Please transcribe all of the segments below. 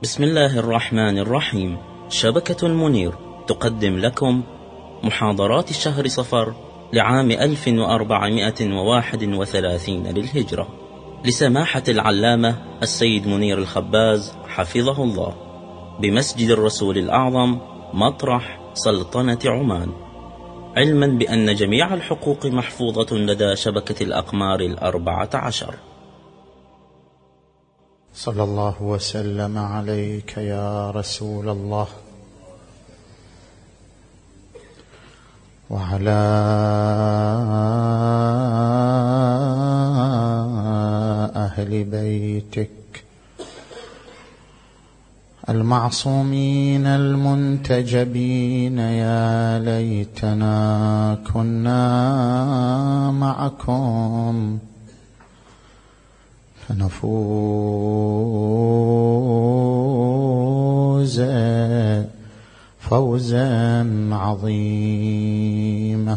بسم الله الرحمن الرحيم. شبكة المنير تقدم لكم محاضرات شهر صفر لعام 1431 للهجرة لسماحة العلامة السيد منير الخباز حفظه الله بمسجد الرسول الأعظم مطرح سلطنة عمان، علما بأن جميع الحقوق محفوظة لدى شبكة الأقمار 14. صلى الله وسلم عليك يا رسول الله وعلى أهل بيتك المعصومين المنتجبين. يا ليتنا كنا معكم فنفوز فوزا عظيما.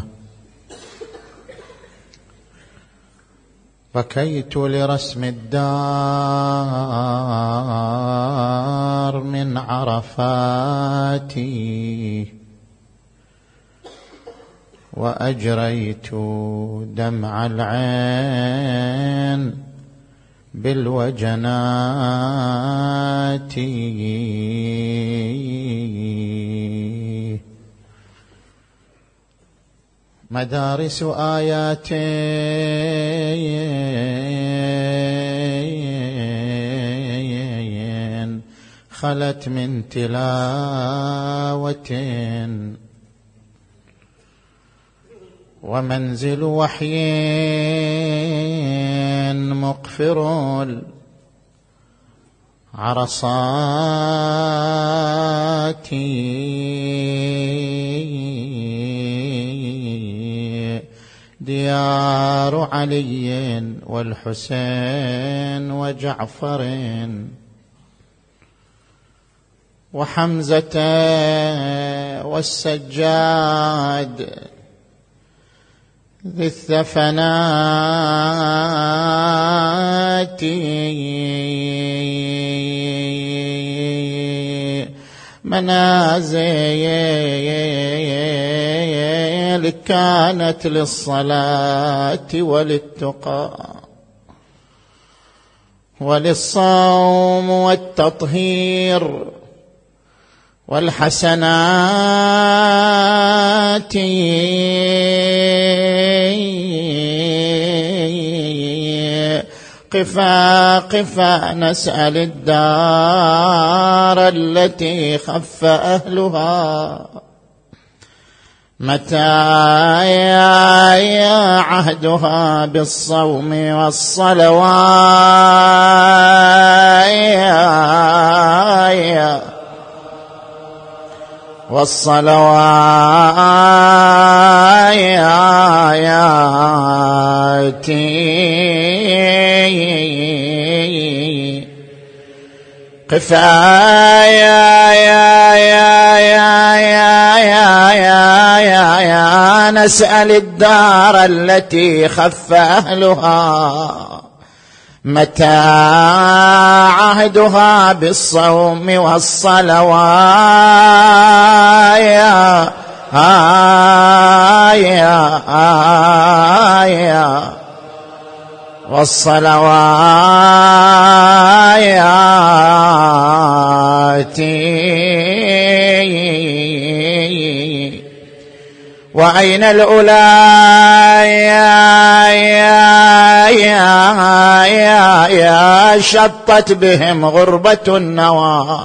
بكيت لرسم الدار من عرفاتي وأجريت دمع العين بالوجنات. مدارس آيات خلت من تلاوة ومنزل وحي مقفر العرصات. ديار علي والحسين وجعفر وحمزة والسجاد ذي الثفنات. منازل كانت للصلاة وللتقى وللصوم والتطهير والحسنات. قفا قفا نسأل الدار التي خف أهلها متى يا عهدها بالصوم والصلوات والصلوات. كفايا نسأل الدار التي خف أهلها متى عهدها بالصوم والصلوات. والصلوات. وأين الأولى يا شطت بهم غربة النوى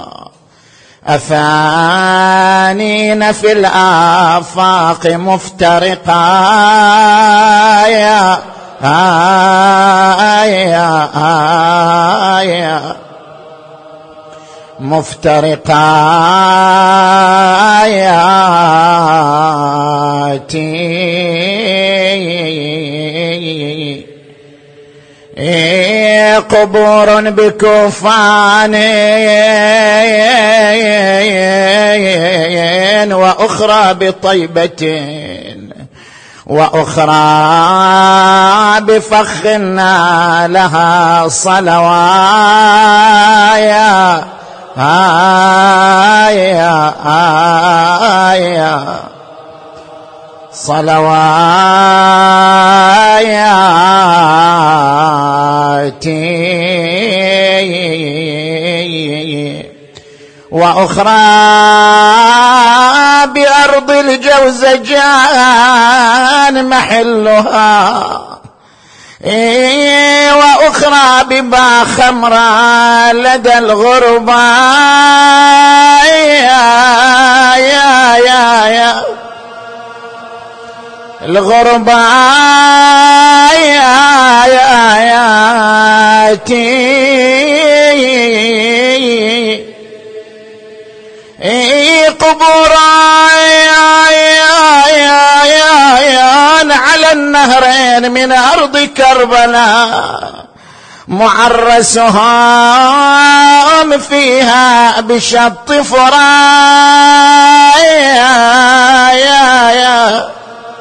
أفانين في الآفاق مفترقا. مفترقات. قبور بكفان وأخرى بطيبة وأخرى بفخ لها صلوايا صلواتي وأخرى بأرض الجوزجان محلها وأخرى ببا خمرة لدى الغربة يا الغربة قبور على النهرين من أرض كربلاء معرسهم فيها بشط فرايا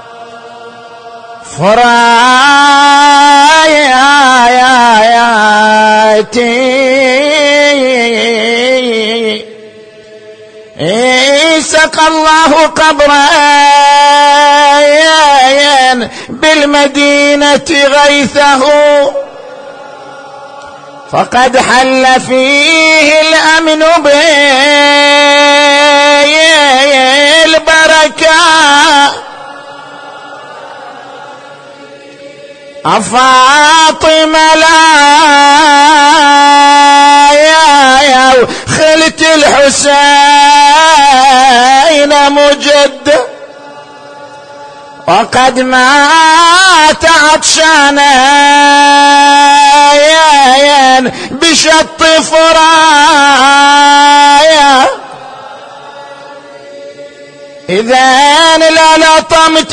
سقى الله قبرا بالمدينة غيثه فقد حل فيه الأمن بالبركة فاطمة لا خلت الحسين مجد وقد مات عطشانا بشط فرايا إذا لا لطمت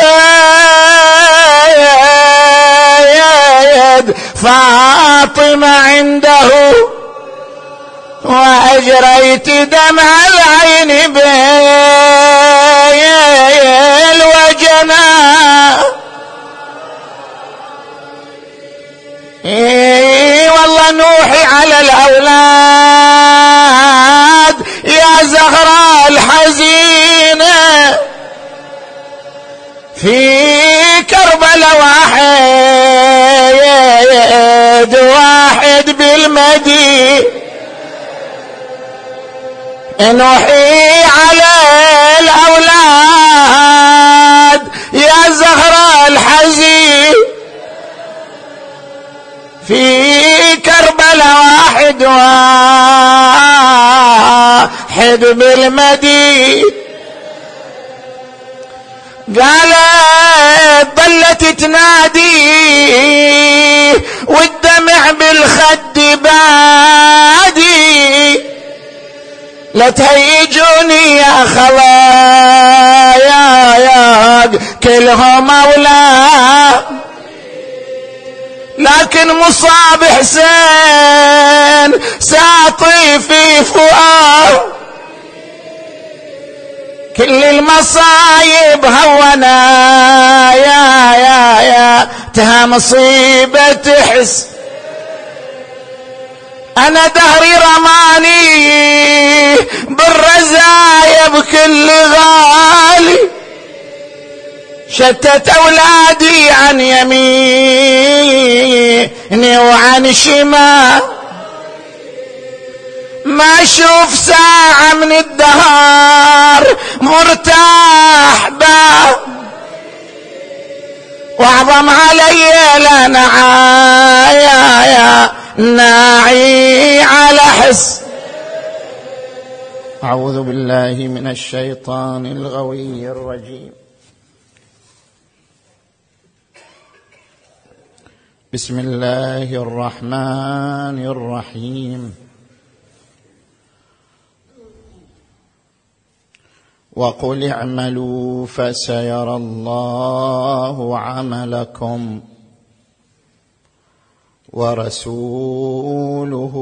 الخيد فاطمة عنده وأجريت دمع العين بالوجنا والله نوحي على الأولاد يا زهراء الحزينة في كربلاء واحد بالمدينة نوحي على الأولاد يا زهراء الحزين في كربلاء واحد بالمدينة قالت ظلت تنادي والدمع بالخد بادي لا تهيجوني يا خلايا كلهم أولاد لكن مصاب حسين ساطي في فؤاد كل المصايب هونا يا تها مصيبة تحس أنا دهري رماني بالرزايا بكل غالي شتت أولادي عن يميني وعن شمال ما أشوف ساعة من الدهر مرتاح باه واعظم علي لا ناعي على حس. أعوذ بالله من الشيطان الغوي الرجيم. بسم الله الرحمن الرحيم. وقل اعملوا فسيرى الله عملكم ورسوله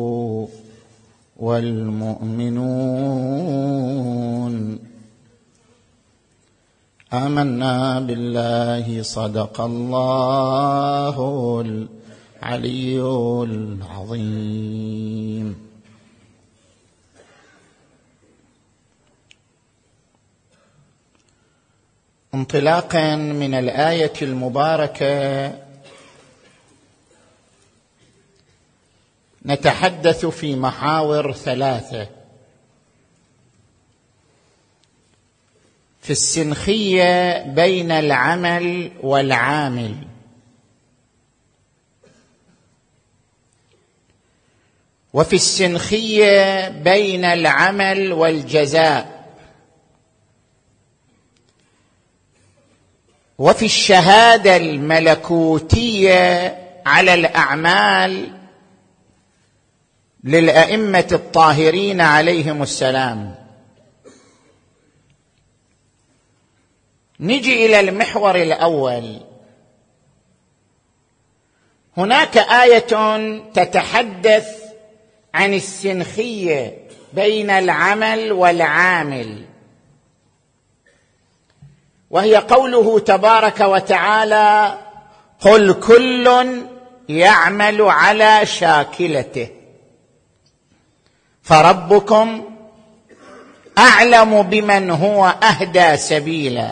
والمؤمنون آمنا بالله صدق الله العلي العظيم. انطلاقا من الآية المباركة نتحدث في محاور ثلاثة. في السنخية بين العمل والعامل، وفي السنخية بين العمل والجزاء، وفي الشهادة الملكوتية على الأعمال للأئمة الطاهرين عليهم السلام. نجي إلى المحور الأول. هناك آية تتحدث عن السنخية بين العمل والعامل، وهي قوله تبارك وتعالى: قل كل يعمل على شاكلته فربكم أعلم بمن هو أهدى سبيلا.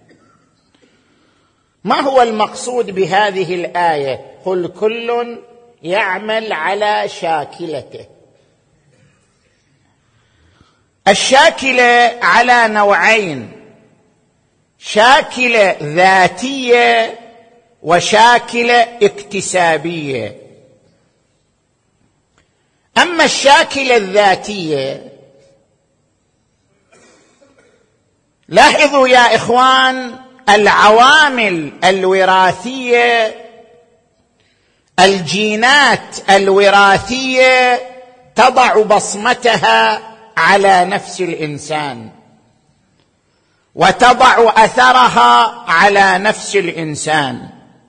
ما هو المقصود بهذه الآية؟ قل كل يعمل على شاكلته. الشاكلة على نوعين: شاكلة ذاتية وشاكلة اكتسابية. أما الشاكلة الذاتية، لاحظوا يا إخوان، العوامل الوراثية، الجينات الوراثية تضع بصمتها على نفس الإنسان وتضع أثرها على نفس الإنسان.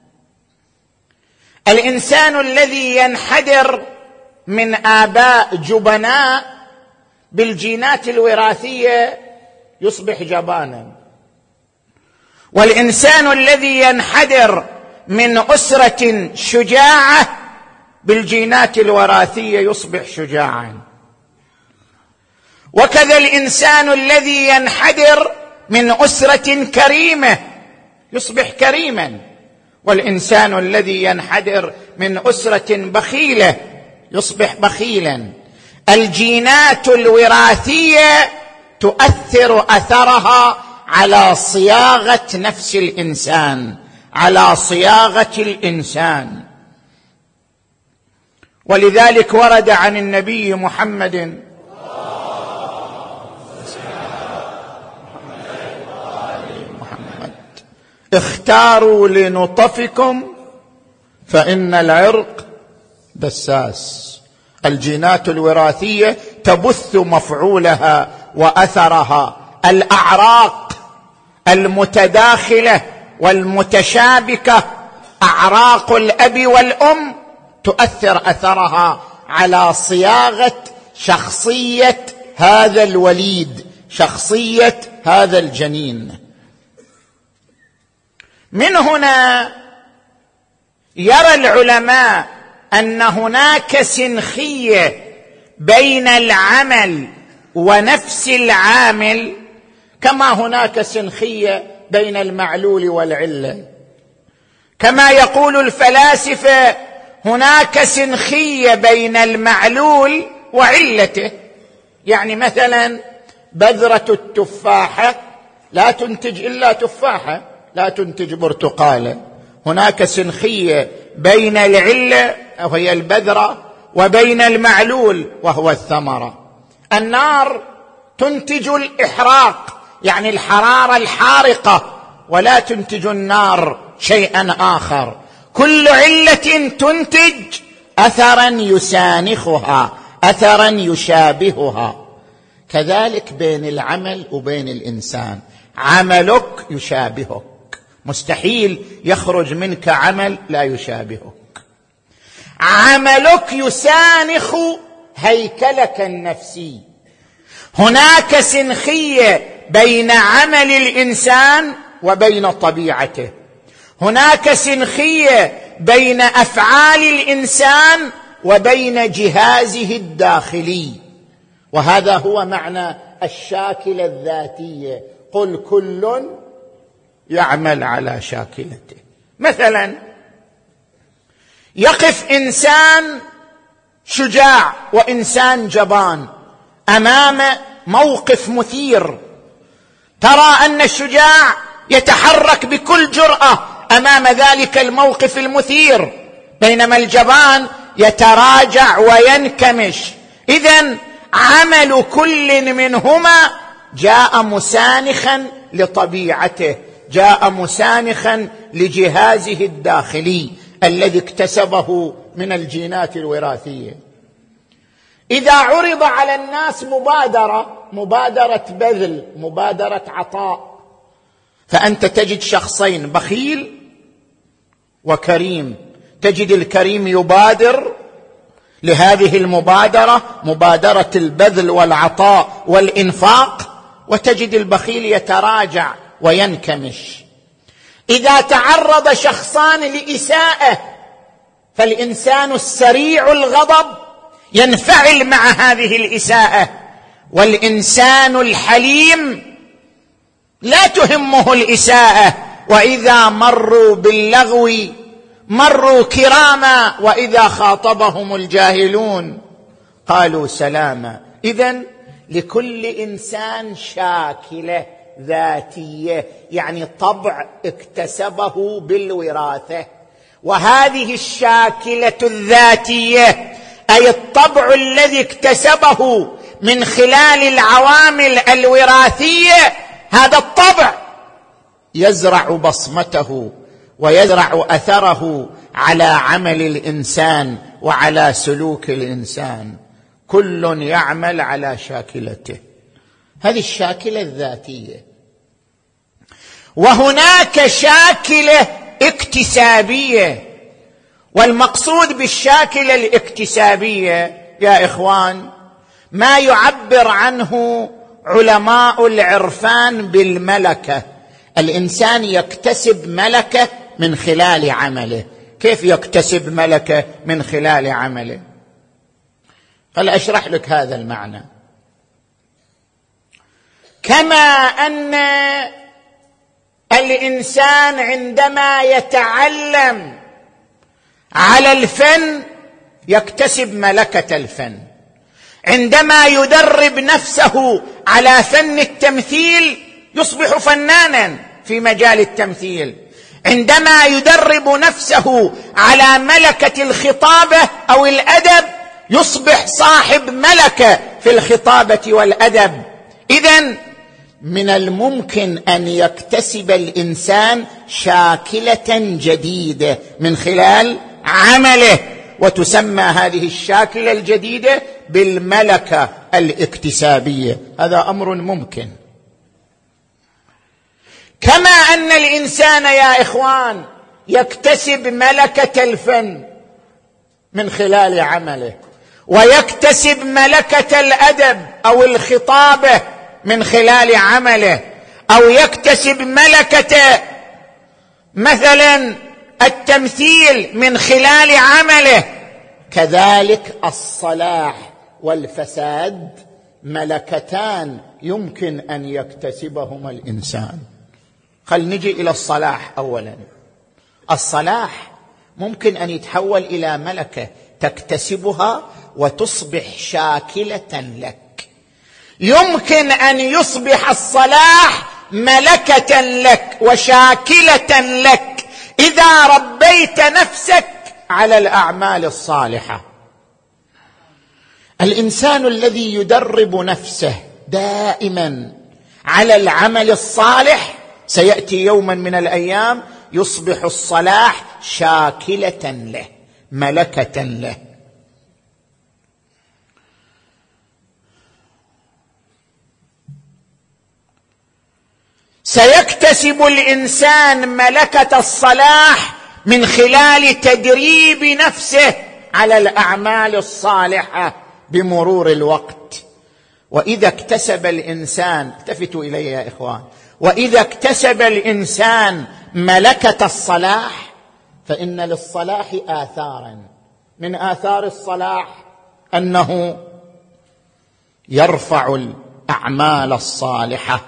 الإنسان الذي ينحدر من آباء جبناء بالجينات الوراثية يصبح جبانا، والإنسان الذي ينحدر من أسرة شجاعة بالجينات الوراثية يصبح شجاعا. وكذا الإنسان الذي ينحدر من أسرة كريمة يصبح كريما، والإنسان الذي ينحدر من أسرة بخيلة يصبح بخيلا. الجينات الوراثية تؤثر أثرها على صياغة نفس الإنسان، على صياغة الإنسان. ولذلك ورد عن النبي محمد اختاروا لنطفكم فإن العرق دساس. الجينات الوراثية تبث مفعولها وأثرها. الأعراق المتداخلة والمتشابكة، أعراق الأب والأم، تؤثر أثرها على صياغة شخصية هذا الوليد، شخصية هذا الجنين. من هنا يرى العلماء أن هناك سنخية بين العمل ونفس العامل، كما هناك سنخية بين المعلول والعلة. كما يقول الفلاسفة هناك سنخية بين المعلول وعلته. يعني مثلا بذرة التفاحة لا تنتج إلا تفاحة، لا تنتج برتقالة. هناك سنخية بين العلة وهي البذرة وبين المعلول وهو الثمرة. النار تنتج الإحراق، يعني الحرارة الحارقة، ولا تنتج النار شيئا آخر. كل علة تنتج أثرا يسانخها، أثرا يشابهها. كذلك بين العمل وبين الإنسان، عملك يشابهك، مستحيل يخرج منك عمل لا يشابهك. عملك يسانخ هيكلك النفسي. هناك سنخية بين عمل الإنسان وبين طبيعته، هناك سنخية بين أفعال الإنسان وبين جهازه الداخلي. وهذا هو معنى الشاكلة الذاتية. قل كل يعمل على شاكلته. مثلا يقف إنسان شجاع وإنسان جبان أمام موقف مثير، ترى أن الشجاع يتحرك بكل جرأة أمام ذلك الموقف المثير، بينما الجبان يتراجع وينكمش. إذن عمل كل منهما جاء مسانخا لطبيعته، جاء مسانخا لجهازه الداخلي الذي اكتسبه من الجينات الوراثية. إذا عرض على الناس مبادرة بذل، مبادرة عطاء، فأنت تجد شخصين، بخيل وكريم. تجد الكريم يبادر لهذه المبادرة، مبادرة البذل والعطاء والإنفاق، وتجد البخيل يتراجع وينكمش. إذا تعرض شخصان لإساءة فالإنسان السريع الغضب ينفعل مع هذه الإساءة، والإنسان الحليم لا تهمه الإساءة، وإذا مروا باللغو مروا كراما، وإذا خاطبهم الجاهلون قالوا سلاما. إذن لكل إنسان شاكلة ذاتية، يعني طبع اكتسبه بالوراثة، وهذه الشاكلة الذاتية أي الطبع الذي اكتسبه من خلال العوامل الوراثية، هذا الطبع يزرع بصمته ويزرع أثره على عمل الإنسان وعلى سلوك الإنسان. كل يعمل على شاكلته، هذه الشاكلة الذاتية. وهناك شاكلة اكتسابية، والمقصود بالشاكلة الاكتسابية يا إخوان ما يعبر عنه علماء العرفان بالملكة. الإنسان يكتسب ملكة من خلال عمله. كيف يكتسب ملكة من خلال عمله؟ هل أشرح لك هذا المعنى. كما أن الإنسان عندما يتعلم على الفن يكتسب ملكة الفن، عندما يدرب نفسه على فن التمثيل يصبح فنانا في مجال التمثيل، عندما يدرب نفسه على ملكة الخطابة أو الأدب يصبح صاحب ملكة في الخطابة والأدب. إذن من الممكن أن يكتسب الإنسان شاكلة جديدة من خلال عمله، وتسمى هذه الشاكلة الجديدة بالملكة الاكتسابية. هذا أمر ممكن. كما أن الإنسان يا إخوان يكتسب ملكة الفن من خلال عمله، ويكتسب ملكة الأدب أو الخطابة من خلال عمله، أو يكتسب ملكة مثلا التمثيل من خلال عمله، كذلك الصلاح والفساد ملكتان يمكن أن يكتسبهما الإنسان. خل نجي إلى الصلاح أولا. الصلاح ممكن أن يتحول إلى ملكة تكتسبها وتصبح شاكلة لك. يمكن أن يصبح الصلاح ملكة لك وشاكلة لك إذا ربيت نفسك على الأعمال الصالحة. الإنسان الذي يدرب نفسه دائما على العمل الصالح سيأتي يوما من الأيام يصبح الصلاح شاكلة له، ملكة له. سيكتسب الإنسان ملكة الصلاح من خلال تدريب نفسه على الأعمال الصالحة بمرور الوقت. وإذا اكتسب الإنسان، التفتوا إلي يا إخوان، وإذا اكتسب الإنسان ملكة الصلاح فإن للصلاح آثارا. من آثار الصلاح أنه يرفع الأعمال الصالحة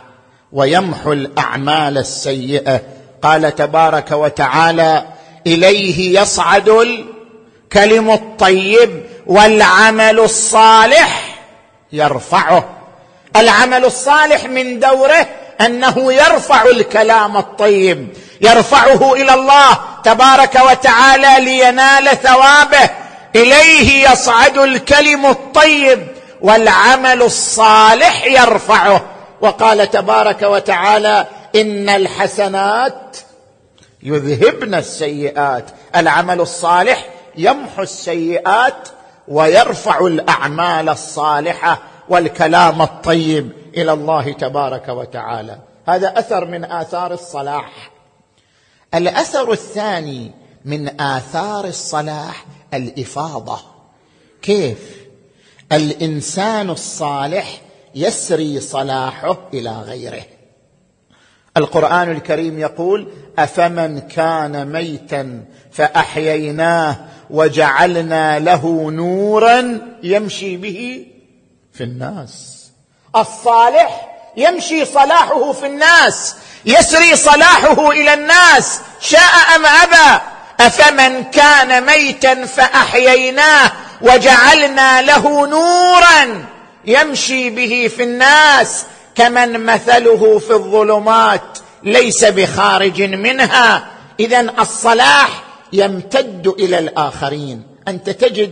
ويمحو الأعمال السيئة. قال تبارك وتعالى: إليه يصعد الكلم الطيب والعمل الصالح يرفعه. العمل الصالح من دوره أنه يرفع الكلام الطيب، يرفعه إلى الله تبارك وتعالى لينال ثوابه. إليه يصعد الكلم الطيب والعمل الصالح يرفعه. وقال تبارك وتعالى: إن الحسنات يذهبن السيئات. العمل الصالح يمحو السيئات ويرفع الأعمال الصالحة والكلام الطيب إلى الله تبارك وتعالى. هذا أثر من آثار الصلاح. الأثر الثاني من آثار الصلاح الإفاضة. كيف الإنسان الصالح يسري صلاحه إلى غيره؟ القرآن الكريم يقول: أفمن كان ميتا فأحييناه وجعلنا له نورا يمشي به في الناس. الصالح يمشي صلاحه في الناس، يسري صلاحه إلى الناس شاء أم أبى. أفمن كان ميتا فأحييناه وجعلنا له نورا يمشي به في الناس كمن مثله في الظلمات ليس بخارج منها. إذن الصلاح يمتد إلى الآخرين. أنت تجد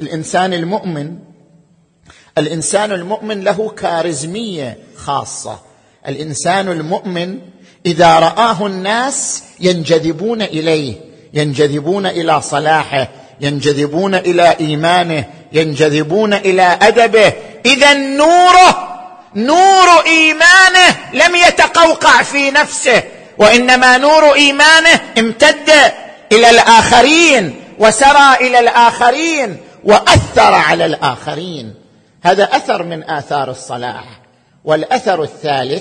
الإنسان المؤمن له كاريزمية خاصة. الإنسان المؤمن إذا رآه الناس ينجذبون إليه، ينجذبون إلى صلاحه، ينجذبون إلى إيمانه، ينجذبون إلى أدبه. إذن نور إيمانه لم يتقوقع في نفسه، وإنما نور إيمانه امتد إلى الآخرين وسرى إلى الآخرين وأثر على الآخرين. هذا أثر من آثار الصلاح. والأثر الثالث: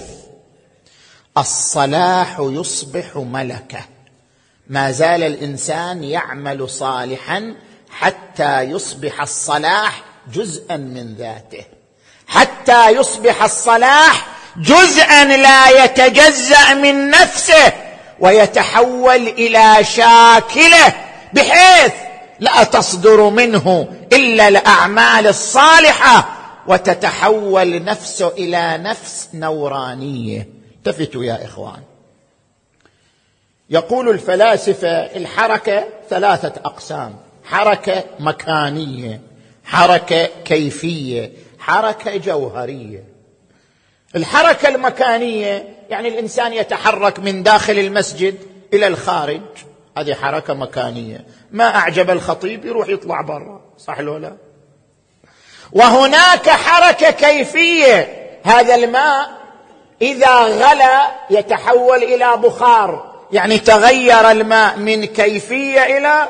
الصلاح يصبح ملكة. ما زال الإنسان يعمل صالحا حتى يصبح الصلاح جزءا من ذاته، حتى يصبح الصلاح جزءا لا يتجزأ من نفسه ويتحول إلى شاكله، بحيث لا تصدر منه إلا الأعمال الصالحة وتتحول نفسه إلى نفس نورانية. التفتوا يا إخوان، يقول الفلاسفة: الحركة 3 أقسام: حركة مكانية، حركة كيفية، حركة جوهرية. الحركة المكانية يعني الإنسان يتحرك من داخل المسجد إلى الخارج، هذه حركة مكانية. ما أعجب الخطيب يروح يطلع برا، صح لو لا؟ وهناك حركة كيفية، هذا الماء إذا غلى يتحول إلى بخار، يعني تغير الماء من كيفية إلى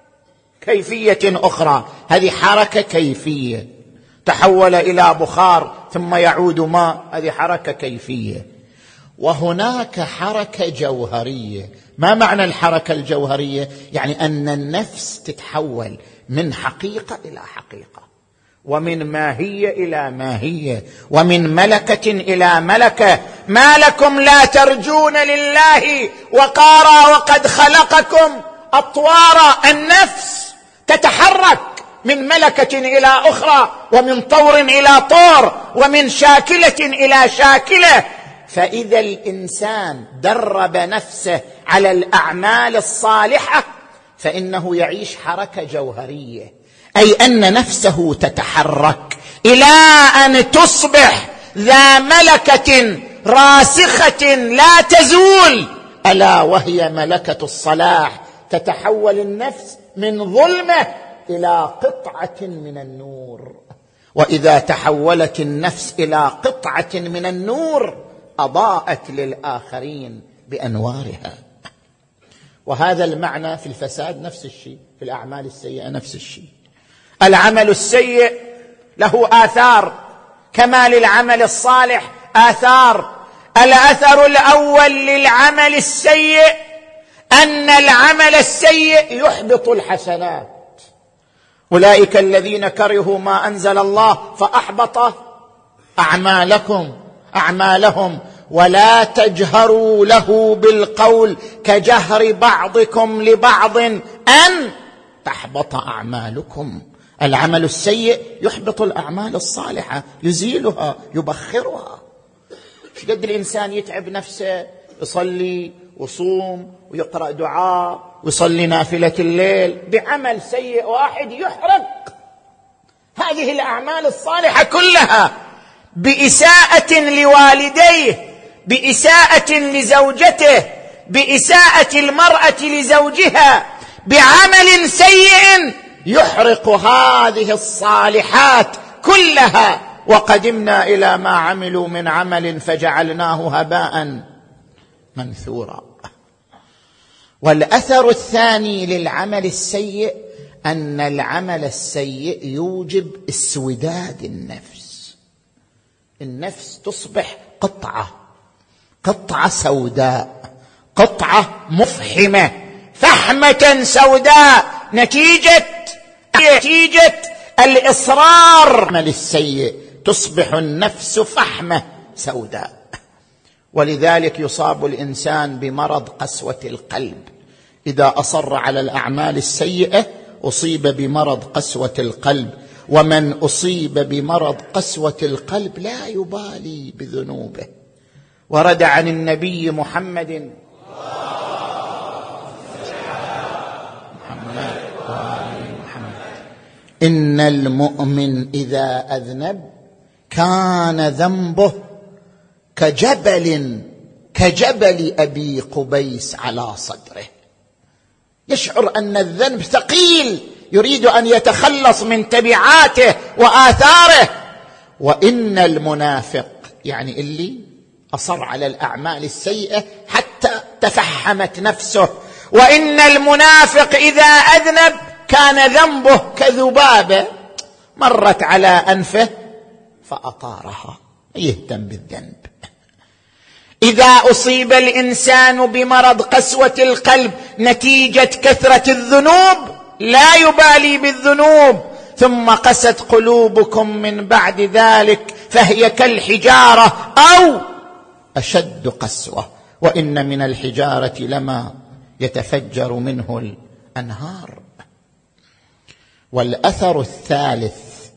كيفية أخرى، هذه حركة كيفية. تحول إلى بخار ثم يعود ماء، هذه حركة كيفية. وهناك حركة جوهرية. ما معنى الحركة الجوهرية؟ يعني أن النفس تتحول من حقيقة إلى حقيقة، ومن ماهية إلى ماهية، ومن ملكة إلى ملكة. ما لكم لا ترجون لله وقارا وقد خلقكم أطوارا. النفس تتحرك من ملكة إلى أخرى، ومن طور إلى طور، ومن شاكلة إلى شاكلة. فإذا الإنسان درب نفسه على الأعمال الصالحة فإنه يعيش حركة جوهرية، أي أن نفسه تتحرك إلى أن تصبح ذا ملكة راسخة لا تزول، ألا وهي ملكة الصلاح. تتحول النفس من ظلمة إلى قطعة من النور، وإذا تحولت النفس إلى قطعة من النور أضاءت للآخرين بأنوارها. وهذا المعنى في الفساد نفس الشيء، في الأعمال السيئة نفس الشيء. العمل السيء له آثار كما للعمل الصالح آثار. الأثر الأول للعمل السيء أن العمل السيء يحبط الحسنات. أولئك الذين كرهوا ما أنزل الله فأحبط أعمالهم ولا تجهروا له بالقول كجهر بعضكم لبعض أن تحبط أعمالكم. العمل السيء يحبط الأعمال الصالحة، يزيلها، يبخرها. مش قد الإنسان يتعب نفسه، يصلي ويصوم ويقرأ دعاء ويصلي نافلة الليل، بعمل سيء واحد يحرق هذه الأعمال الصالحة كلها، بإساءة لوالديه، بإساءة لزوجته، بإساءة المرأة لزوجها، بعمل سيء يحرق هذه الصالحات كلها. وقدمنا إلى ما عملوا من عمل فجعلناه هباء منثورا. والأثر الثاني للعمل السيء أن العمل السيء يوجب اسوداد النفس. النفس تصبح قطعة سوداء، قطعة مفحمة، فحمة سوداء، نتيجة الإصرار. العمل السيء تصبح النفس فحمة سوداء، ولذلك يصاب الإنسان بمرض قسوة القلب. إذا أصر على الأعمال السيئة أصيب بمرض قسوة القلب، ومن أصيب بمرض قسوة القلب لا يبالي بذنوبه. ورد عن النبي محمد إن المؤمن إذا أذنب كان ذنبه كجبل أبي قبيس على صدره. يشعر أن الذنب ثقيل، يريد أن يتخلص من تبعاته وآثاره. وإن المنافق، يعني اللي أصر على الأعمال السيئة حتى تفحمت نفسه، وإن المنافق إذا أذنب كان ذنبه كذبابة مرت على أنفه فأطارها، يهتم بالذنب. إذا أصيب الإنسان بمرض قسوة القلب نتيجة كثرة الذنوب لا يبالي بالذنوب، ثم قست قلوبكم من بعد ذلك فهي كالحجارة أو أشد قسوة، وإن من الحجارة لما يتفجر منه الأنهار. والأثر الثالث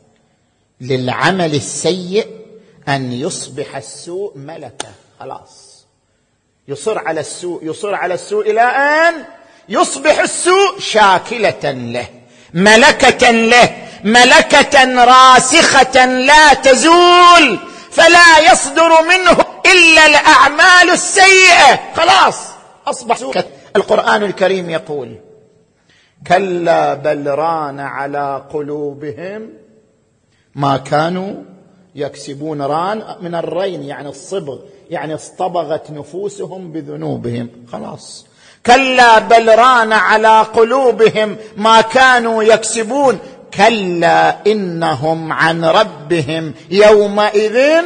للعمل السيء أن يصبح السوء ملكة. خلاص يصر على السوء إلى أن يصبح السوء شاكلة له، ملكة له، ملكة راسخة لا تزول، فلا يصدر منه إلا الأعمال السيئة. خلاص أصبح سوء. القرآن الكريم يقول كلا بل ران على قلوبهم ما كانوا يكسبون. ران من الرين يعني الصبغ، يعني اصطبغت نفوسهم بذنوبهم. خلاص كلا بل ران على قلوبهم ما كانوا يكسبون كلا إنهم عن ربهم يومئذ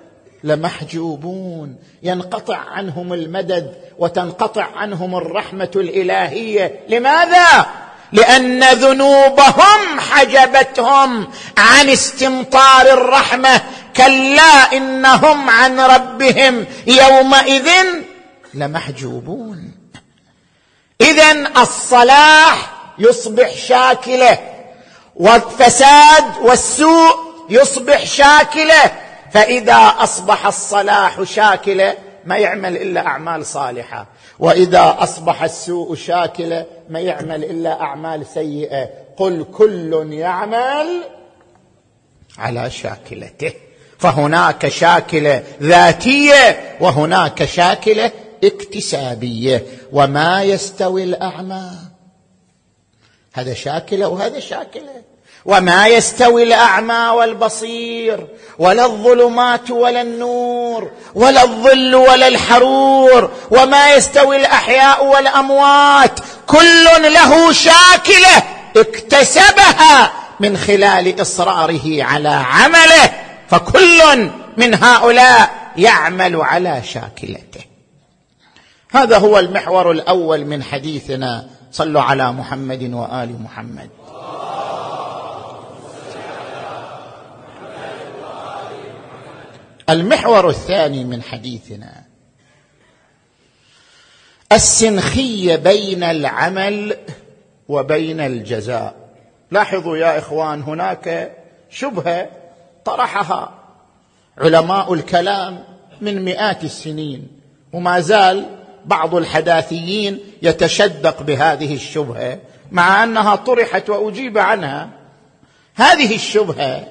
لمحجوبون. ينقطع عنهم المدد وتنقطع عنهم الرحمة الإلهية. لماذا؟ لأن ذنوبهم حجبتهم عن استمطار الرحمة. كلا إنهم عن ربهم يومئذ لمحجوبون. إذن الصلاح يصبح شاكلة، والفساد والسوء يصبح شاكلة. فإذا أصبح الصلاح شاكلة ما يعمل إلا أعمال صالحة، وإذا أصبح السوء شاكلة ما يعمل إلا أعمال سيئة. قل كل يعمل على شاكلته، فهناك شاكلة ذاتية وهناك شاكلة اكتسابية. وما يستوي الأعمى، هذا شاكلة وهذا شاكلة، وما يستوي الأعمى والبصير، ولا الظلمات ولا النور، ولا الظل ولا الحرور، وما يستوي الأحياء والأموات. كل له شاكلة اكتسبها من خلال إصراره على عمله، فكل من هؤلاء يعمل على شاكلته. هذا هو المحور الأول من حديثنا. صلوا على محمد وآل محمد. المحور الثاني من حديثنا السنخية بين العمل وبين الجزاء. لاحظوا يا إخوان، هناك شبهة طرحها علماء الكلام من مئات السنين، وما زال بعض الحداثيين يتشدق بهذه الشبهة مع أنها طرحت وأجيب عنها. هذه الشبهة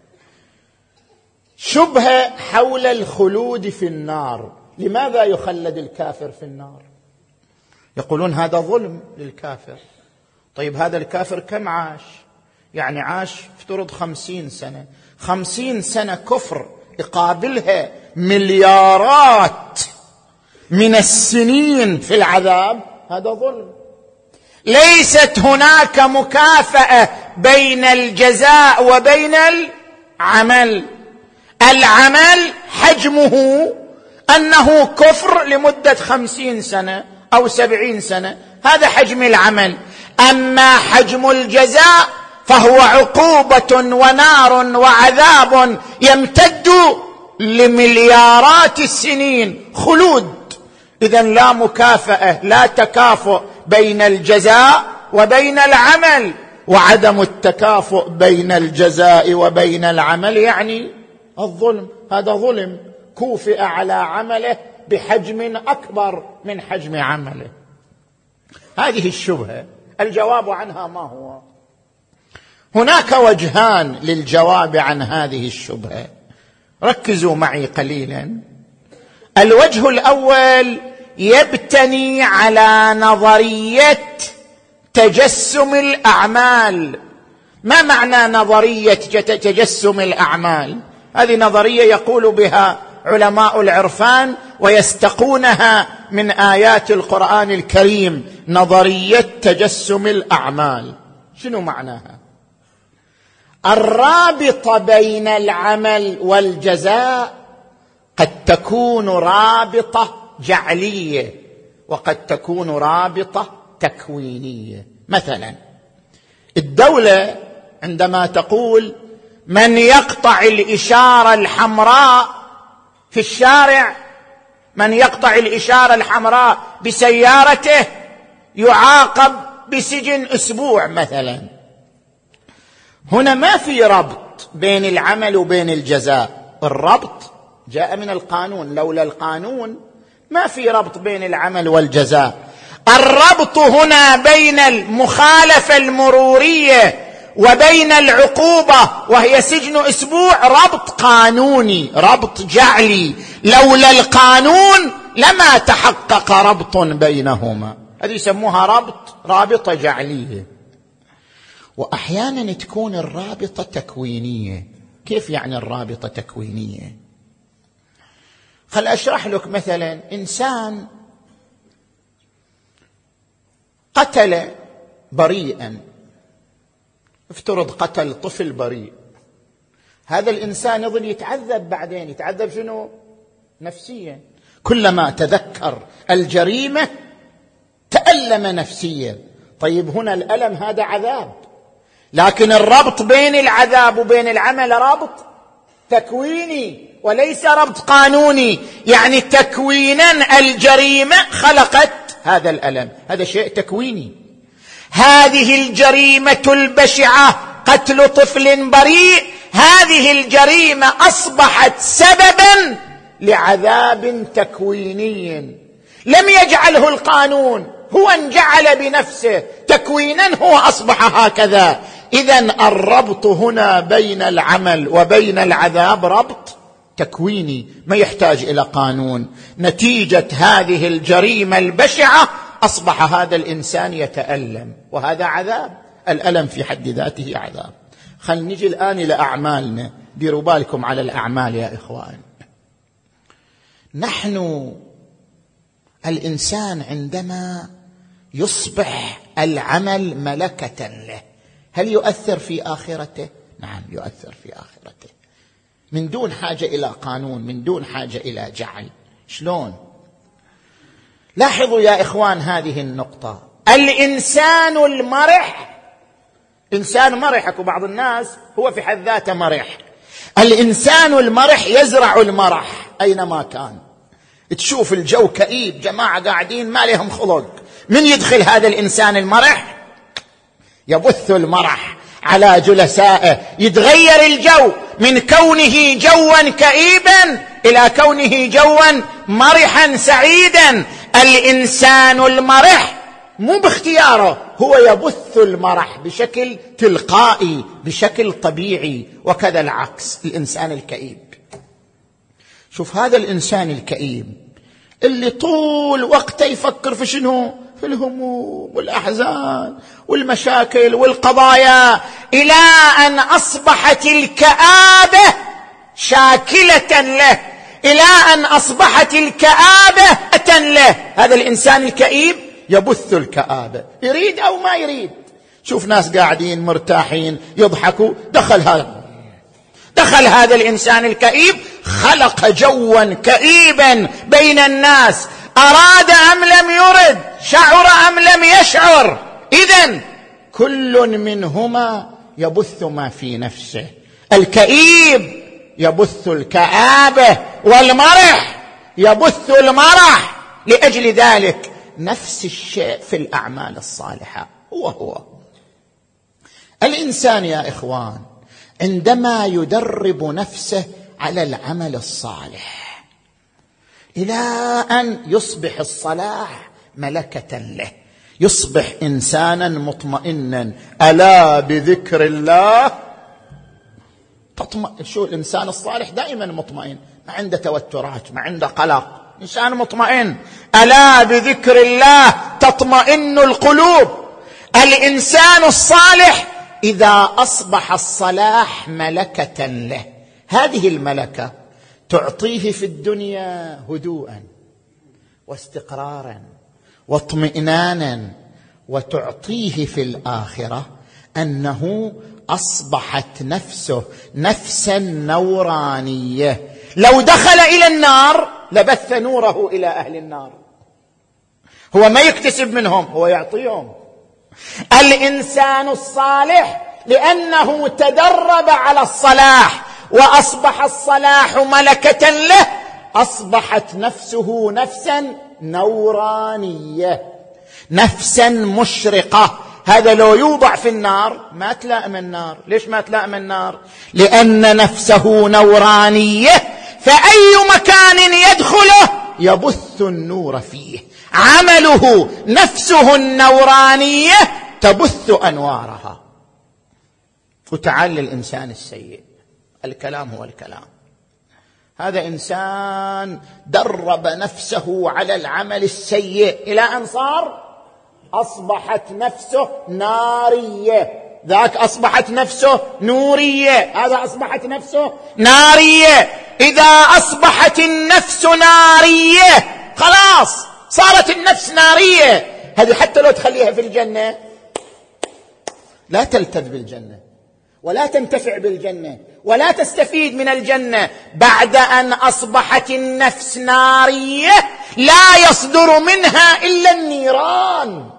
شبهة حول الخلود في النار. لماذا يخلد الكافر في النار؟ يقولون هذا ظلم للكافر. طيب هذا الكافر كم عاش؟ يعني عاش افترض 50 سنة، 50 سنة كفر يقابلها مليارات من السنين في العذاب، هذا ظلم. ليست هناك مكافأة بين الجزاء وبين العمل. العمل حجمه أنه كفر لمدة 50 سنة أو 70 سنة، هذا حجم العمل. أما حجم الجزاء فهو عقوبة ونار وعذاب يمتد لمليارات السنين، خلود. إذن لا مكافأة، لا تكافؤ بين الجزاء وبين العمل. وعدم التكافؤ بين الجزاء وبين العمل يعني الظلم. هذا ظلم، كوفئ على عمله بحجم أكبر من حجم عمله. هذه الشبهة الجواب عنها ما هو؟ هناك وجهان للجواب عن هذه الشبهة، ركزوا معي قليلا. الوجه الأول يبتني على نظرية تجسم الأعمال. ما معنى نظرية تجسم الأعمال؟ هذه نظرية يقول بها علماء العرفان ويستقونها من آيات القرآن الكريم، نظرية تجسم الأعمال. شنو معناها؟ الرابطة بين العمل والجزاء قد تكون رابطة جعلية وقد تكون رابطة تكوينية. مثلا الدولة عندما تقول من يقطع الإشارة الحمراء في الشارع، من يقطع الإشارة الحمراء بسيارته يعاقب بسجن أسبوع مثلا. هنا ما في ربط بين العمل وبين الجزاء، الربط جاء من القانون، لولا القانون ما في ربط بين العمل والجزاء. الربط هنا بين المخالفة المرورية وبين العقوبة وهي سجن أسبوع ربط قانوني، ربط جعلي. لولا القانون لما تحقق ربط بينهما. هذه يسموها رابطة جعلية. وأحيانا تكون الرابطة تكوينية. كيف يعني الرابطة تكوينية؟ خل أشرح لك. مثلا إنسان قتل بريئا، افترض قتل طفل بريء، هذا الإنسان يظل يتعذب بعدين. يتعذب شنو؟ نفسيا. كلما تذكر الجريمة تألم نفسيا. طيب هنا الألم هذا عذاب، لكن الربط بين العذاب وبين العمل ربط تكويني وليس ربط قانوني. يعني تكوينا الجريمة خلقت هذا الألم، هذا شيء تكويني. هذه الجريمة البشعة قتل طفل بريء، هذه الجريمة أصبحت سببا لعذاب تكويني لم يجعله القانون، هو انجعل بنفسه تكوينا، هو أصبح هكذا. إذن الربط هنا بين العمل وبين العذاب ربط تكويني، ما يحتاج إلى قانون. نتيجة هذه الجريمة البشعة أصبح هذا الإنسان يتألم، وهذا عذاب. الألم في حد ذاته عذاب. خلينا نجي الآن إلى أعمالنا. ديروا بالكم على الأعمال يا إخوان. نحن الإنسان عندما يصبح العمل ملكة له، هل يؤثر في آخرته؟ نعم يؤثر في آخرته، من دون حاجة إلى قانون، من دون حاجة إلى جعل. شلون؟ لاحظوا يا إخوان هذه النقطة. الإنسان المرح، إنسان مرح، وبعض الناس هو في حد ذاته مرح، الإنسان المرح يزرع المرح أينما كان. تشوف الجو كئيب، جماعة قاعدين ما لهم خلق، من يدخل هذا الإنسان المرح يبث المرح على جلسائه، يتغير الجو من كونه جوا كئيبا إلى كونه جوا مرحا سعيدا. الإنسان المرح مو باختياره، هو يبث المرح بشكل تلقائي بشكل طبيعي، وكذا العكس الإنسان الكئيب. شوف هذا الإنسان الكئيب اللي طول وقته يفكر في شنو؟ في الهموم والأحزان والمشاكل والقضايا، إلى أن أصبحت الكآبة شاكلة له، إلى أن أصبحت الكآبة له. هذا الإنسان الكئيب يبث الكآبة، يريد أو ما يريد. شوف ناس قاعدين مرتاحين يضحكوا، دخل هذا الإنسان الكئيب خلق جوا كئيبا بين الناس، أراد أم لم يرد، شعر أم لم يشعر. إذن كل منهما يبث ما في نفسه. الكئيب يبث الكآبة، والمرح يبث المرح. لأجل ذلك نفس الشيء في الأعمال الصالحة. هو الإنسان يا إخوان عندما يدرب نفسه على العمل الصالح إلى أن يصبح الصلاح ملكة له، يصبح إنسانا مطمئنا. ألا بذكر الله تطمئن. شو الإنسان الصالح دائما مطمئن، ما عنده توترات، ما عنده قلق، إنسان مطمئن. ألا بذكر الله تطمئن القلوب. الإنسان الصالح إذا أصبح الصلاح ملكة له، هذه الملكة تعطيه في الدنيا هدوءا واستقرارا واطمئنانا، وتعطيه في الآخرة أنه أصبحت نفسه نفسا نورانية. لو دخل إلى النار لبث نوره إلى أهل النار. هو ما يكتسب منهم، هو يعطيهم. الإنسان الصالح لأنه تدرب على الصلاح وأصبح الصلاح ملكة له، أصبحت نفسه نفسا نورانية، نفسا مشرقة. هذا لو يوضع في النار ما تلائم النار. ليش ما تلائم النار؟ لأن نفسه نورانية، فأي مكان يدخله يبث النور فيه. عمله نفسه النورانية تبث أنوارها. وتعال للإنسان السيء، الكلام هو الكلام. هذا إنسان درب نفسه على العمل السيء إلى أن أصبحت نفسه نارية، ذاك أصبحت نفسه نورية، هذا أصبحت نفسه نارية. إذا أصبحت النفس نارية خلاص صارت النفس نارية. هذه حتى لو تخليها في الجنة لا تلتذ بالجنة ولا تنتفع بالجنة ولا تستفيد من الجنة. بعد أن أصبحت النفس نارية لا يصدر منها إلا النيران.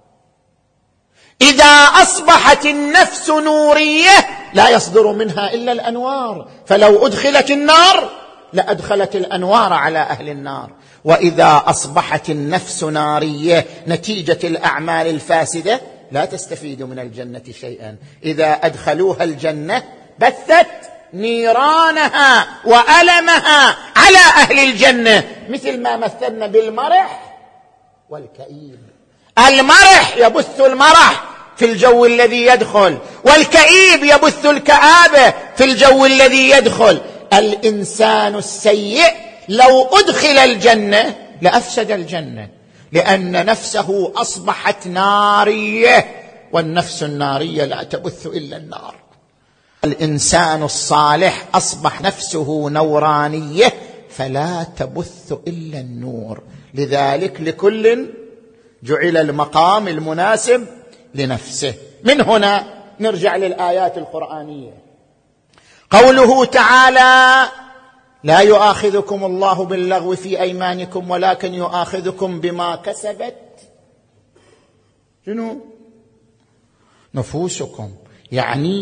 إذا أصبحت النفس نورية لا يصدر منها إلا الأنوار، فلو أدخلت النار لأدخلت الأنوار على أهل النار. وإذا أصبحت النفس نارية نتيجة الأعمال الفاسدة لا تستفيد من الجنة شيئا. إذا أدخلوها الجنة بثت نيرانها وألمها على أهل الجنة، مثل ما مثلنا بالمرح والكئيب. المرح يبث المرح في الجو الذي يدخل، والكئيب يبث الكآبة في الجو الذي يدخل. الإنسان السيء لو أدخل الجنة لأفسد الجنة، لأن نفسه أصبحت نارية، والنفس النارية لا تبث إلا النار. الإنسان الصالح أصبح نفسه نورانية فلا تبث إلا النور. لذلك لكل جعل المقام المناسب لنفسه. من هنا نرجع للآيات القرآنية. قوله تعالى: لا يؤاخذكم الله باللغو في أيمانكم ولكن يؤاخذكم بما كسبت شنو؟ نفوسكم. يعني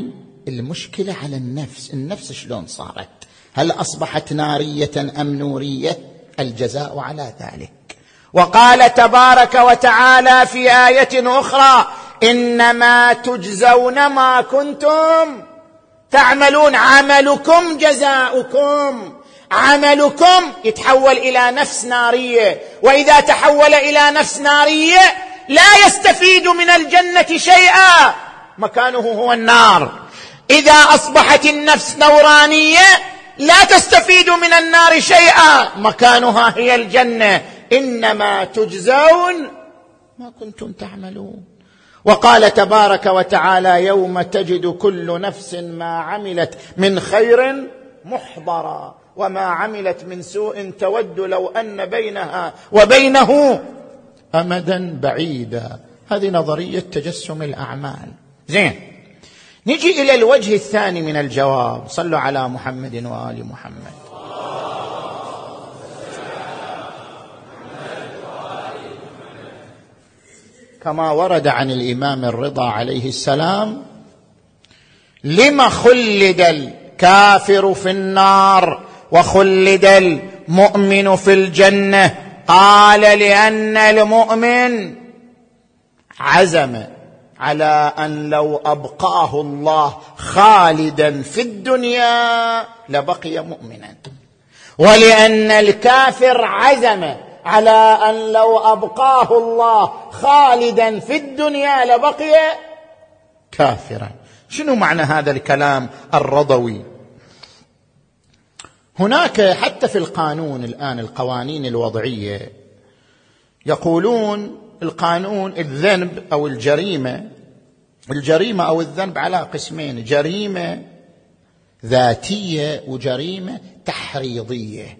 المشكلة على النفس شلون صارت؟ هل أصبحت نارية أم نورية؟ الجزاء على ذلك. وقال تبارك وتعالى في آية أخرى: إنما تجزون ما كنتم تعملون، عملكم جزاؤكم. عملكم يتحول إلى نفس نارية، وإذا تحول إلى نفس نارية لا يستفيد من الجنة شيئا، مكانه هو النار. إذا أصبحت النفس نورانية لا تستفيد من النار شيئا، مكانها هي الجنة. إنما تجزون ما كنتم تعملون. وقال تبارك وتعالى: يوم تجد كل نفس ما عملت من خير محضرا وما عملت من سوء تود لو أن بينها وبينه أمدا بعيدا. هذه نظرية تجسم الأعمال. زين، نجي إلى الوجه الثاني من الجواب. صلوا على محمد وآل محمد. كما ورد عن الإمام الرضا عليه السلام: لما خلد الكافر في النار وخلد المؤمن في الجنة؟ قال: لأن المؤمن عزم على أن لو أبقاه الله خالدا في الدنيا لبقي مؤمنا، ولأن الكافر عزم على أن لو أبقاه الله خالدا في الدنيا لبقي كافرا. شنو معنى هذا الكلام الرضوي؟ هناك حتى في القانون الآن، القوانين الوضعية، يقولون القانون الذنب أو الجريمة أو الذنب على قسمين: جريمة ذاتية وجريمة تحريضية.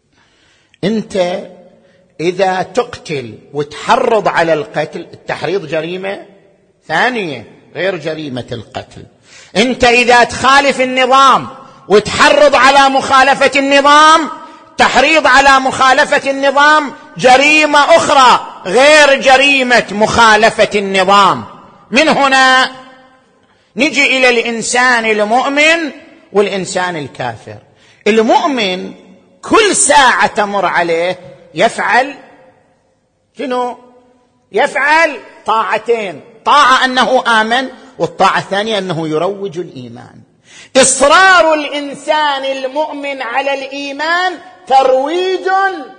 أنت إذا تقتل وتحرض على القتل، التحريض جريمة ثانية غير جريمة القتل. أنت إذا تخالف النظام وتحرض على مخالفة النظام، تحريض على مخالفة النظام جريمة أخرى غير جريمة مخالفة النظام. من هنا نجي إلى الإنسان المؤمن والإنسان الكافر. المؤمن كل ساعة تمر عليه يفعل شنو؟ يفعل طاعتين: طاعة أنه آمن، والطاعة الثانية أنه يروج الإيمان. إصرار الإنسان المؤمن على الإيمان ترويج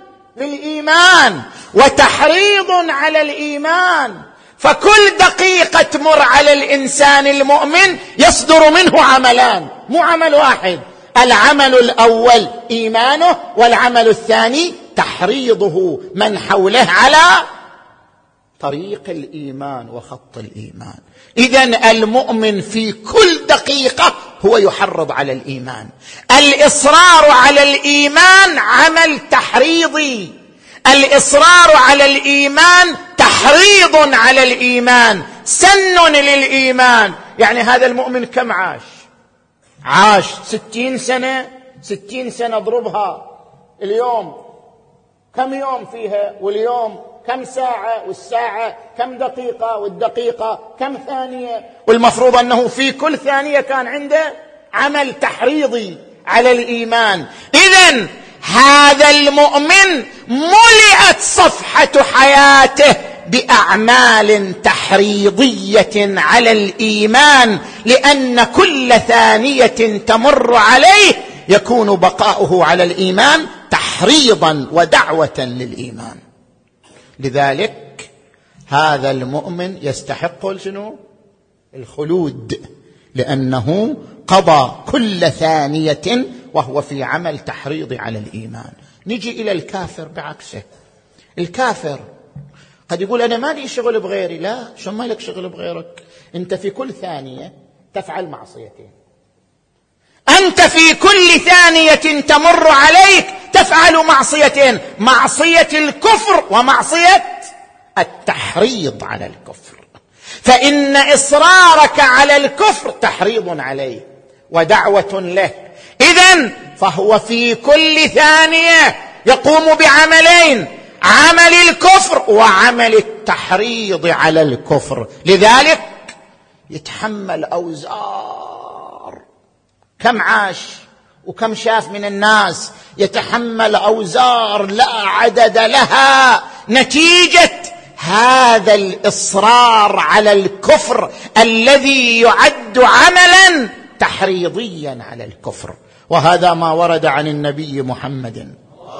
للإيمان وتحريض على الإيمان. فكل دقيقة تمر على الإنسان المؤمن يصدر منه عملان، مو عمل واحد. العمل الأول إيمانه، والعمل الثاني تحريضه من حوله على طريق الإيمان وخط الإيمان. إذن المؤمن في كل دقيقة هو يحرض على الإيمان. الإصرار على الإيمان عمل تحريضي، الإصرار على الإيمان تحريض على الإيمان، سن للإيمان. يعني هذا المؤمن كم عاش 60 سنة، 60 سنة اضربها اليوم كم يوم فيها، واليوم كم ساعة، والساعة كم دقيقة، والدقيقة كم ثانية، والمفروض أنه في كل ثانية كان عنده عمل تحريضي على الإيمان. إذن هذا المؤمن ملئت صفحة حياته بأعمال تحريضية على الإيمان، لأن كل ثانية تمر عليه يكون بقاؤه على الإيمان تحريضا ودعوة للإيمان. لذلك هذا المؤمن يستحق شنو؟ الخلود، لأنه قضى كل ثانية وهو في عمل تحريض على الإيمان. نجي إلى الكافر بعكسه. الكافر قد يقول أنا ما لي شغل بغيري. لا، شو ما لك شغل بغيرك؟ أنت في كل ثانية تفعل معصيتين، أنت في كل ثانية تمر عليك تفعل معصيتين: معصية الكفر ومعصية التحريض على الكفر. فإن إصرارك على الكفر تحريض عليه ودعوة له. إذن فهو في كل ثانية يقوم بعملين: عمل الكفر وعمل التحريض على الكفر. لذلك يتحمل أوزار كم عاش وكم شاف من الناس يتحمل أوزار لا عدد لها نتيجة هذا الإصرار على الكفر الذي يعد عملا تحريضيا على الكفر. وهذا ما ورد عن النبي محمد.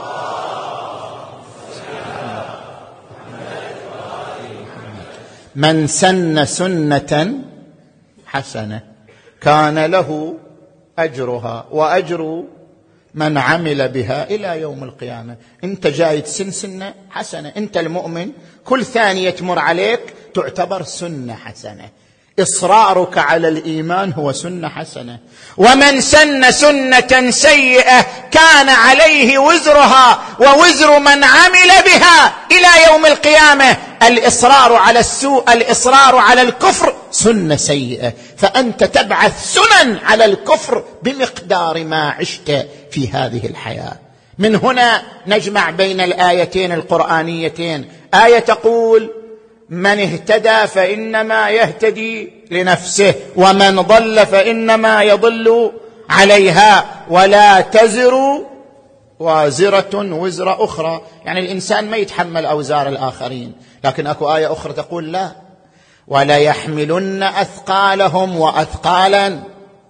من سن سنة حسنة كان له أجرها وأجر من عمل بها إلى يوم القيامة. أنت جاي تسن سنة حسنة، أنت المؤمن كل ثانية تمر عليك تعتبر سنة حسنة. إصرارك على الإيمان هو سنة حسنة. ومن سن سنة سيئة كان عليه وزرها ووزر من عمل بها إلى يوم القيامة. الإصرار على السوء، الإصرار على الكفر سنة سيئة، فأنت تبعث سنن على الكفر بمقدار ما عشت في هذه الحياة. من هنا نجمع بين الآيتين القرآنيتين، آية تقول من اهتدى فإنما يهتدي لنفسه ومن ضل فإنما يضل عليها ولا تزر وازرة وزر أخرى. يعني الإنسان ما يتحمل أوزار الآخرين. لكن أكو آية أخرى تقول لا، ولا يحملن أثقالهم وأثقالا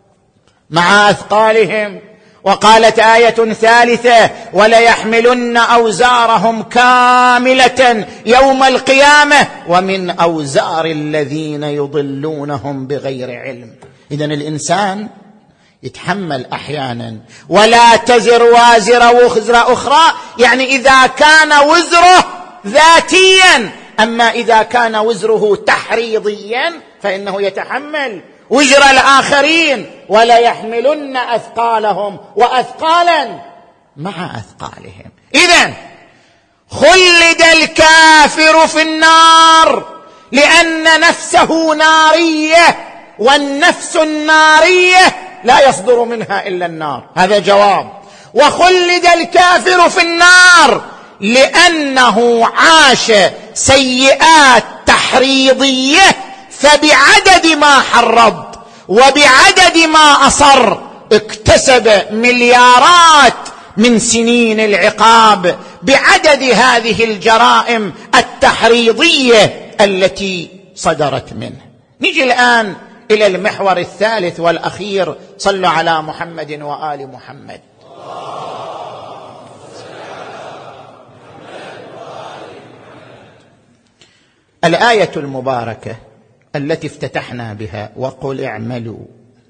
مع أثقالهم. وقالت آية ثالثة ولا يحملن أوزارهم كاملة يوم القيامة ومن أوزار الذين يضلونهم بغير علم. إذن الإنسان يتحمل أحيانا. ولا تزر وازر وزر أخرى، يعني إذا كان وزره ذاتيا، أما إذا كان وزره تحريضيا فإنه يتحمل وزر الآخرين. ولا يحملن أثقالهم وأثقالا مع أثقالهم. إذن خلد الكافر في النار لأن نفسه نارية، والنفس النارية لا يصدر منها إلا النار. هذا جواب. وخلد الكافر في النار لأنه عاش سيئات تحريضية، فبعدد ما حرض وبعدد ما أصر اكتسب مليارات من سنين العقاب بعدد هذه الجرائم التحريضية التي صدرت منه. نجي الآن إلى المحور الثالث والأخير. صلوا على محمد وآل محمد. الآية المباركة التي افتتحنا بها وقل اعملوا،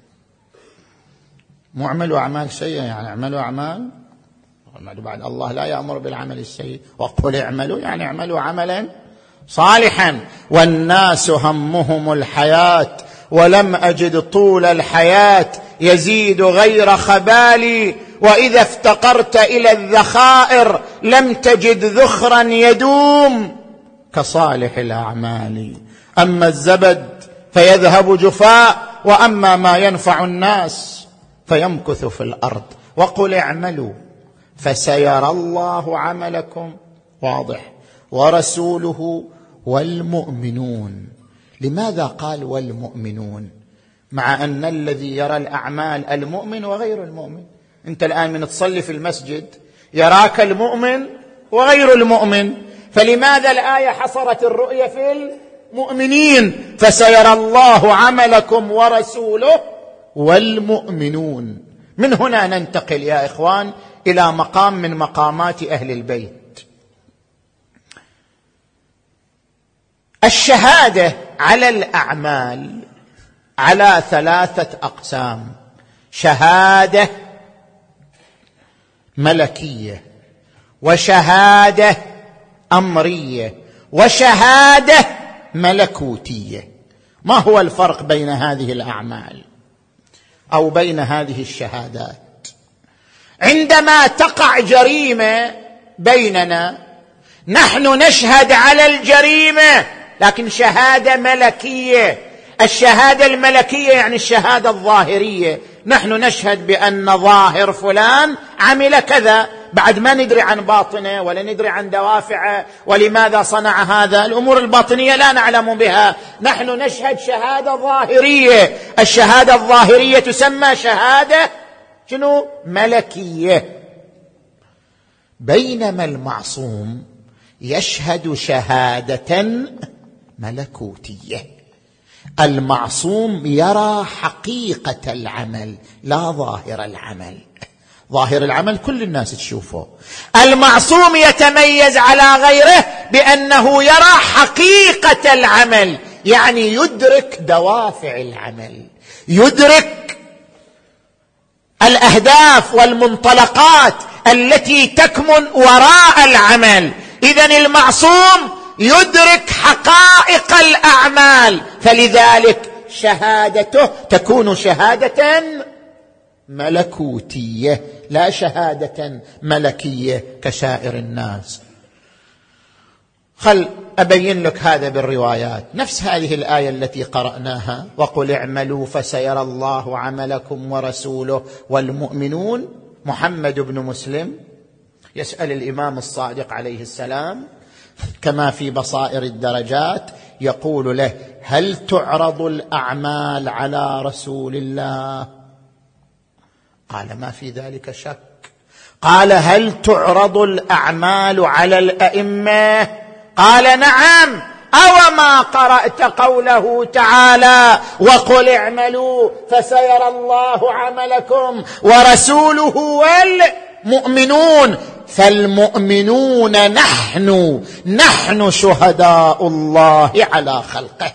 مو اعملوا أعمال سيئة، يعني اعملوا أعمال بعد الله لا يأمر بالعمل السيء. وقل اعملوا يعني اعملوا عملا صالحا. والناس همهم الحياة ولم أجد طول الحياة يزيد غير خبالي. وإذا افتقرت إلى الذخائر لم تجد ذخرا يدوم كصالح الأعمال. أما الزبد فيذهب جفاء، وأما ما ينفع الناس فيمكث في الأرض. وقل اعملوا فسيرى الله عملكم، واضح، ورسوله والمؤمنون. لماذا قال والمؤمنون مع أن الذي يرى الأعمال المؤمن وغير المؤمن؟ أنت الآن من تصلي في المسجد يراك المؤمن وغير المؤمن، فلماذا الآية حصرت الرؤية في المؤمنين؟ فسيرى الله عملكم ورسوله والمؤمنون. من هنا ننتقل يا إخوان إلى مقام من مقامات أهل البيت. الشهادة على الأعمال على 3 أقسام: شهادة ملكية، وشهادة أمرية، وشهادة ملكوتية. ما هو الفرق بين هذه الأعمال أو بين هذه الشهادات؟ عندما تقع جريمة بيننا نحن نشهد على الجريمة، لكن شهادة ملكية. الشهادة الملكية يعني الشهادة الظاهرية، نحن نشهد بأن ظاهر فلان عمل كذا، بعد ما ندري عن باطنه ولا ندري عن دوافعه ولماذا صنع هذا. الأمور الباطنية لا نعلم بها، نحن نشهد شهادة ظاهرية. الشهادة الظاهرية تسمى شهادة شنو؟ ملكية. بينما المعصوم يشهد شهادة ملكوتية. المعصوم يرى حقيقة العمل لا ظاهر العمل. ظاهر العمل كل الناس تشوفه، المعصوم يتميز على غيره بأنه يرى حقيقة العمل، يعني يدرك دوافع العمل، يدرك الأهداف والمنطلقات التي تكمن وراء العمل. إذن المعصوم يدرك حقائق الأعمال، فلذلك شهادته تكون شهادة ملكوتية لا شهادة ملكية كسائر الناس. خل أبين لك هذا بالروايات. نفس هذه الآية التي قرأناها، وقل اعملوا فسيرى الله عملكم ورسوله والمؤمنون. محمد بن مسلم يسأل الإمام الصادق عليه السلام كما في بصائر الدرجات، يقول له: هل تعرض الأعمال على رسول الله؟ قال: ما في ذلك شك. قال: هل تعرض الأعمال على الأئمة؟ قال: نعم. أوما قرأت قوله تعالى: وقل اعملوا فسيرى الله عملكم ورسوله والمؤمنون؟ فالمؤمنون نحن شهداء الله على خلقه.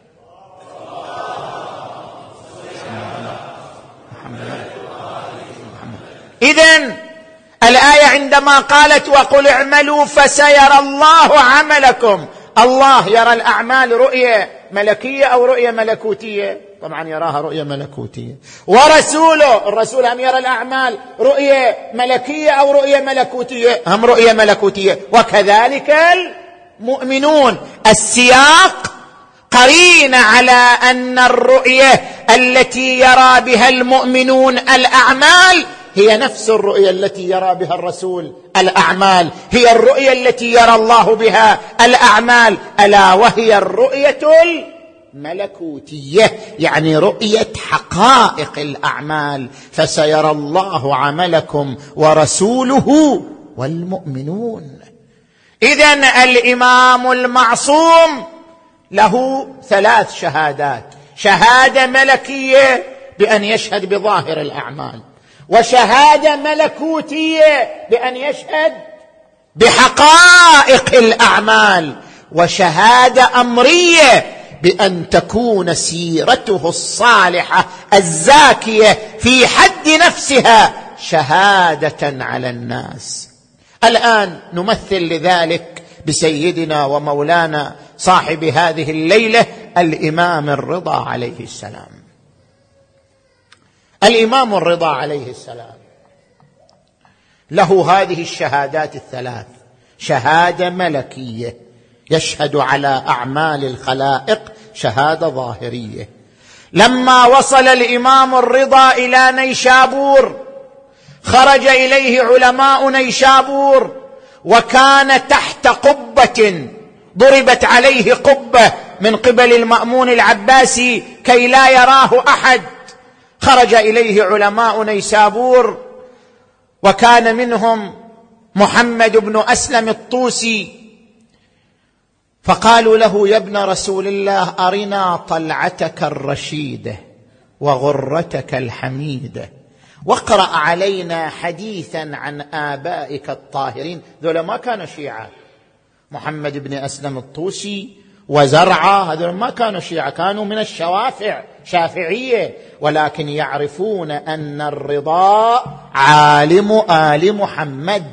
إذن الآية عندما قالت وقل اعملوا فسيرى الله عملكم، الله يرى الأعمال رؤية ملكية أو رؤية ملكوتية؟ طبعا يراها رؤية ملكوتية. ورسوله، الرسول هم يرى الأعمال رؤية ملكية أو رؤية ملكوتية؟ هم رؤية ملكوتية. وكذلك المؤمنون. السياق قرين على أن الرؤية التي يرى بها المؤمنون الأعمال هي نفس الرؤية التي يرى بها الرسول الأعمال، هي الرؤية التي يرى الله بها الأعمال، ألا وهي الرؤية الملكوتية، يعني رؤية حقائق الأعمال. فسيرى الله عملكم ورسوله والمؤمنون. إذن الإمام المعصوم له 3 شهادات: شهادة ملكية بأن يشهد بظاهر الأعمال، وشهادة ملكوتية بأن يشهد بحقائق الأعمال، وشهادة أمرية بأن تكون سيرته الصالحة الزاكية في حد نفسها شهادة على الناس. الآن نمثل لذلك بسيدنا ومولانا صاحب هذه الليلة الإمام الرضا عليه السلام. الإمام الرضا عليه السلام له هذه الشهادات ال3: شهادة ملكية يشهد على أعمال الخلائق شهادة ظاهرية. لما وصل الإمام الرضا إلى نيشابور خرج إليه علماء نيشابور، وكان تحت قبة ضربت عليه قبة من قبل المأمون العباسي كي لا يراه أحد. خرج إليه علماء نيسابور وكان منهم محمد بن أسلم الطوسي، فقالوا له: يا ابن رسول الله، أرنا طلعتك الرشيدة وغرتك الحميدة، واقرأ علينا حديثا عن آبائك الطاهرين. ذولا ما كانوا شيعة، محمد بن أسلم الطوسي وزرعة هذول ما كانوا شيعة، كانوا من الشوافع، شافعية، ولكن يعرفون أن الرضا عالم آل محمد.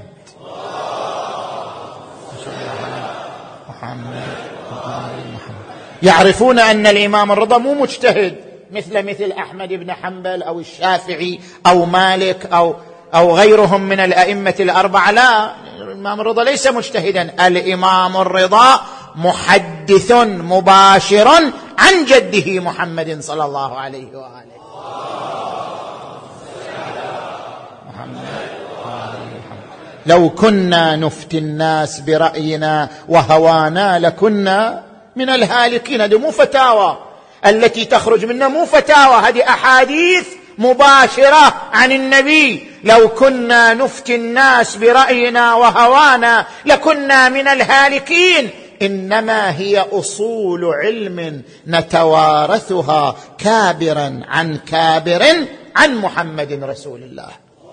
يعرفون أن الإمام الرضا مو مجتهد مثل أحمد بن حنبل أو الشافعي أو مالك أو غيرهم من الأئمة الأربعة. لا، الإمام الرضا ليس مجتهدا، الإمام الرضا محدث مباشر عن جده محمد صلى الله عليه وآله. لو كنا نفتي الناس برأينا وهوانا لكنا من الهالكين. هذه مو فتاوى التي تخرج منا، مو فتاوى، هذه أحاديث مباشرة عن النبي. لو كنا نفتي الناس برأينا وهوانا لكنا من الهالكين. إنما هي أصول علم نتوارثها كابرا عن كابر عن محمد رسول الله.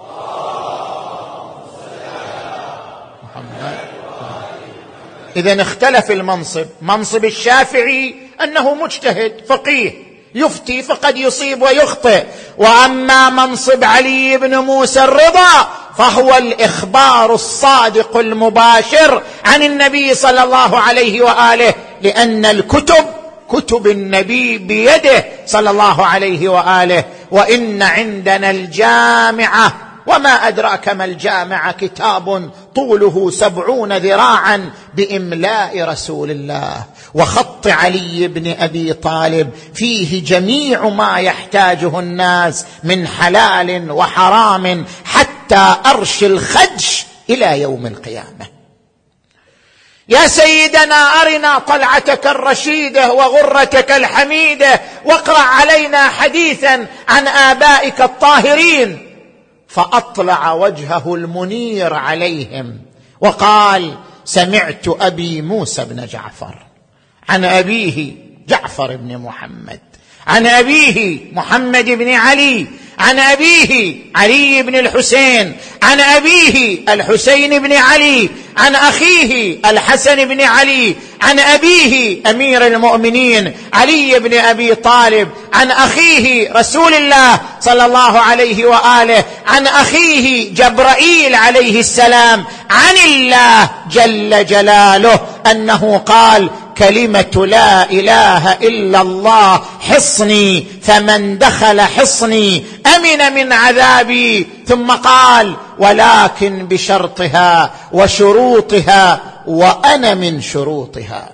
إذن اختلف المنصب. منصب الشافعي أنه مجتهد فقيه يفتي فقد يصيب ويخطئ، وأما منصب علي بن موسى الرضا فهو الإخبار الصادق المباشر عن النبي صلى الله عليه وآله، لأن الكتب كتب النبي بيده صلى الله عليه وآله. وإن عندنا الجامعة، وما أدراك ما الجامعة، كتاب طوله 70 ذراعا بإملاء رسول الله وخط علي بن أبي طالب، فيه جميع ما يحتاجه الناس من حلال وحرام حتى أرش الخدش إلى يوم القيامة. يا سيدنا أرنا طلعتك الرشيدة وغرتك الحميدة، واقرأ علينا حديثا عن آبائك الطاهرين. فأطلع وجهه المنير عليهم وقال: سمعت أبي موسى بن جعفر عن أبيه جعفر بن محمد، عن أبيه محمد بن علي، عن أبيه علي بن الحسين، عن أبيه الحسين بن علي، عن أخيه الحسن بن علي، عن أبيه أمير المؤمنين علي بن أبي طالب، عن أخيه رسول الله صلى الله عليه وآله، عن أخيه جبرائيل عليه السلام، عن الله جل جلاله أنه قال: كلمة لا إله إلا الله حصني، فمن دخل حصني أمن من عذابي. ثم قال: ولكن بشرطها وشروطها، وأنا من شروطها.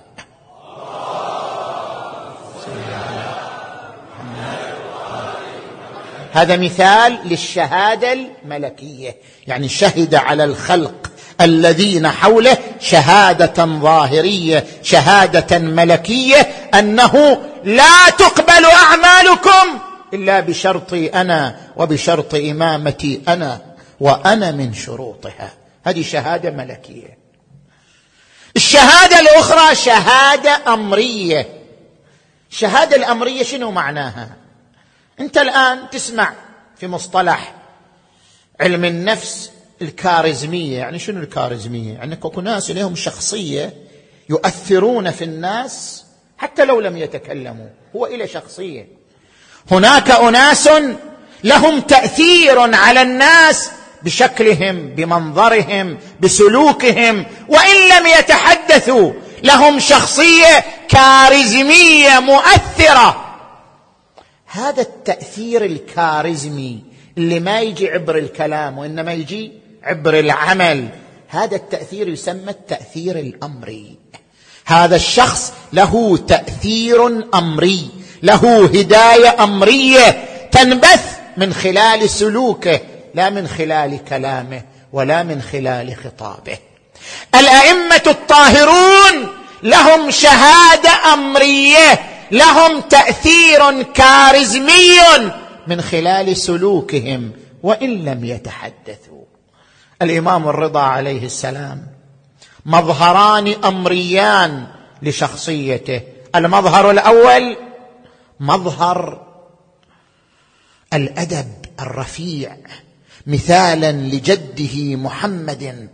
هذا مثال للشهادة الملكية، يعني شهد على الخلق الذين حوله شهادة ظاهرية، شهادة ملكية، أنه لا تقبل أعمالكم إلا بشرطي أنا وبشرط إمامتي أنا، وأنا من شروطها. هذه شهادة ملكية. الشهادة الأخرى شهادة أمرية. الشهادة الأمرية شنو معناها؟ أنت الآن تسمع في مصطلح علم النفس الكاريزمية. يعني شنو الكاريزمية؟ يعني اكو ناس لهم شخصية يؤثرون في الناس حتى لو لم يتكلموا، هو إلى شخصية. هناك أناس لهم تأثير على الناس بشكلهم، بمنظرهم، بسلوكهم، وإن لم يتحدثوا لهم شخصية كاريزمية مؤثرة. هذا التأثير الكاريزمي اللي ما يجي عبر الكلام وإنما يجي عبر العمل، هذا التأثير يسمى التأثير الأمري. هذا الشخص له تأثير أمري، له هداية أمرية تنبث من خلال سلوكه، لا من خلال كلامه ولا من خلال خطابه. الأئمة الطاهرون لهم شهادة أمرية، لهم تأثير كاريزمي من خلال سلوكهم وإن لم يتحدثوا. الإمام الرضا عليه السلام مظهران أمريان لشخصيته. المظهر الأول مظهر الأدب الرفيع، مثالا لجده محمد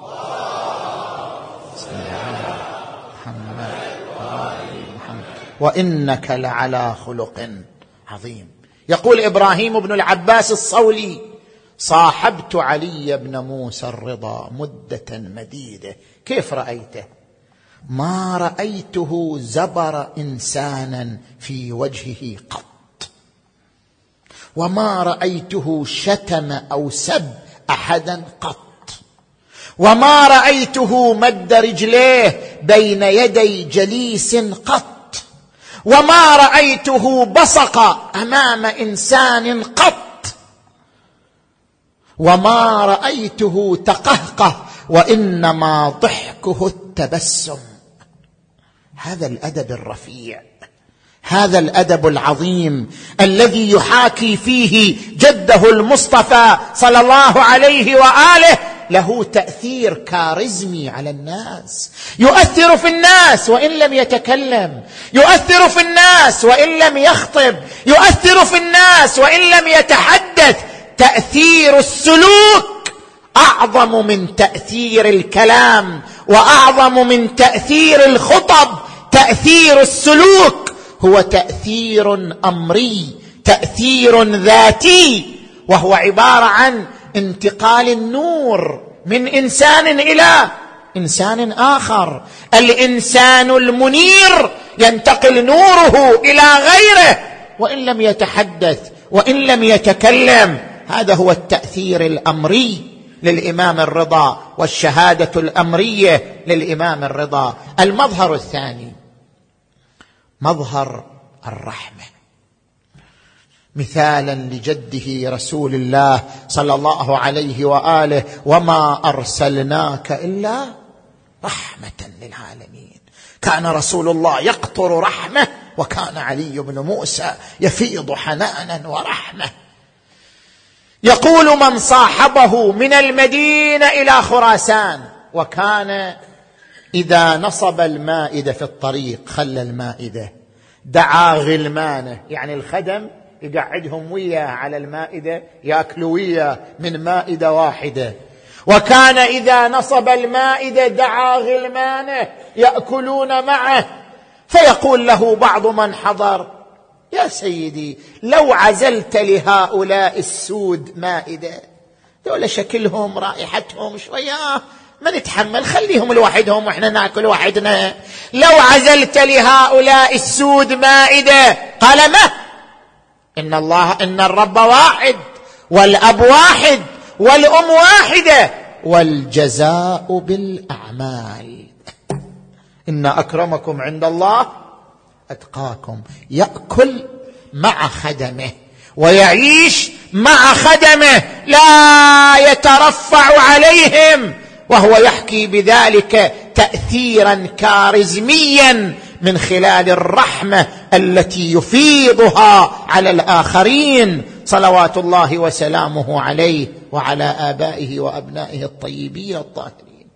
وإنك لعلى خلق عظيم. يقول إبراهيم بن العباس الصولي: صاحبت علي بن موسى الرضا مدة مديدة. كيف رأيته؟ ما رأيته زبر إنسانا في وجهه قط، وما رأيته شتم أو سب أحدا قط، وما رأيته مد رجليه بين يدي جليس قط، وما رأيته بصق أمام إنسان قط، وما رأيته تقهقه وإنما ضحكه التبسم. هذا الأدب الرفيع، هذا الأدب العظيم الذي يحاكي فيه جده المصطفى صلى الله عليه وآله له تأثير كاريزمي على الناس، يؤثر في الناس وإن لم يتكلم، يؤثر في الناس وإن لم يخطب، يؤثر في الناس وإن لم يتحدث. تأثير السلوك أعظم من تأثير الكلام وأعظم من تأثير الخطب. تأثير السلوك هو تأثير أمري، تأثير ذاتي، وهو عبارة عن انتقال النور من إنسان إلى إنسان آخر. الإنسان المنير ينتقل نوره إلى غيره وإن لم يتحدث وإن لم يتكلم. هذا هو التأثير الأمري للإمام الرضا والشهادة الأمرية للإمام الرضا. المظهر الثاني مظهر الرحمة، مثالا لجده رسول الله صلى الله عليه وآله: وما أرسلناك إلا رحمة للعالمين. كان رسول الله يقطر رحمة، وكان علي بن موسى يفيض حنانا ورحمة. يقول من صاحبه من المدينة إلى خراسان، وكان إذا نصب المائدة في الطريق، خلى المائدة، دعا غلمانه، يعني الخدم يقعدهم وياه على المائدة يأكلوا وياه من مائدة واحدة. وكان إذا نصب المائدة دعا غلمانه يأكلون معه، فيقول له بعض من حضر: يا سيدي، لو عزلت لهؤلاء السود مائدة، دول شكلهم رائحتهم شوية ما نتحمل، خليهم لوحدهم وإحنا نأكل وحدنا. لو عزلت لهؤلاء السود مائدة، قال: ما إن الرب واحد والأب واحد والأم واحدة والجزاء بالأعمال. إن أكرمكم عند الله أتقاكم. يأكل مع خدمه ويعيش مع خدمه، لا يترفع عليهم، وهو يحكي بذلك تأثيرا كاريزميا من خلال الرحمة التي يفيضها على الآخرين صلوات الله وسلامه عليه وعلى آبائه وأبنائه الطيبين الطاهرين.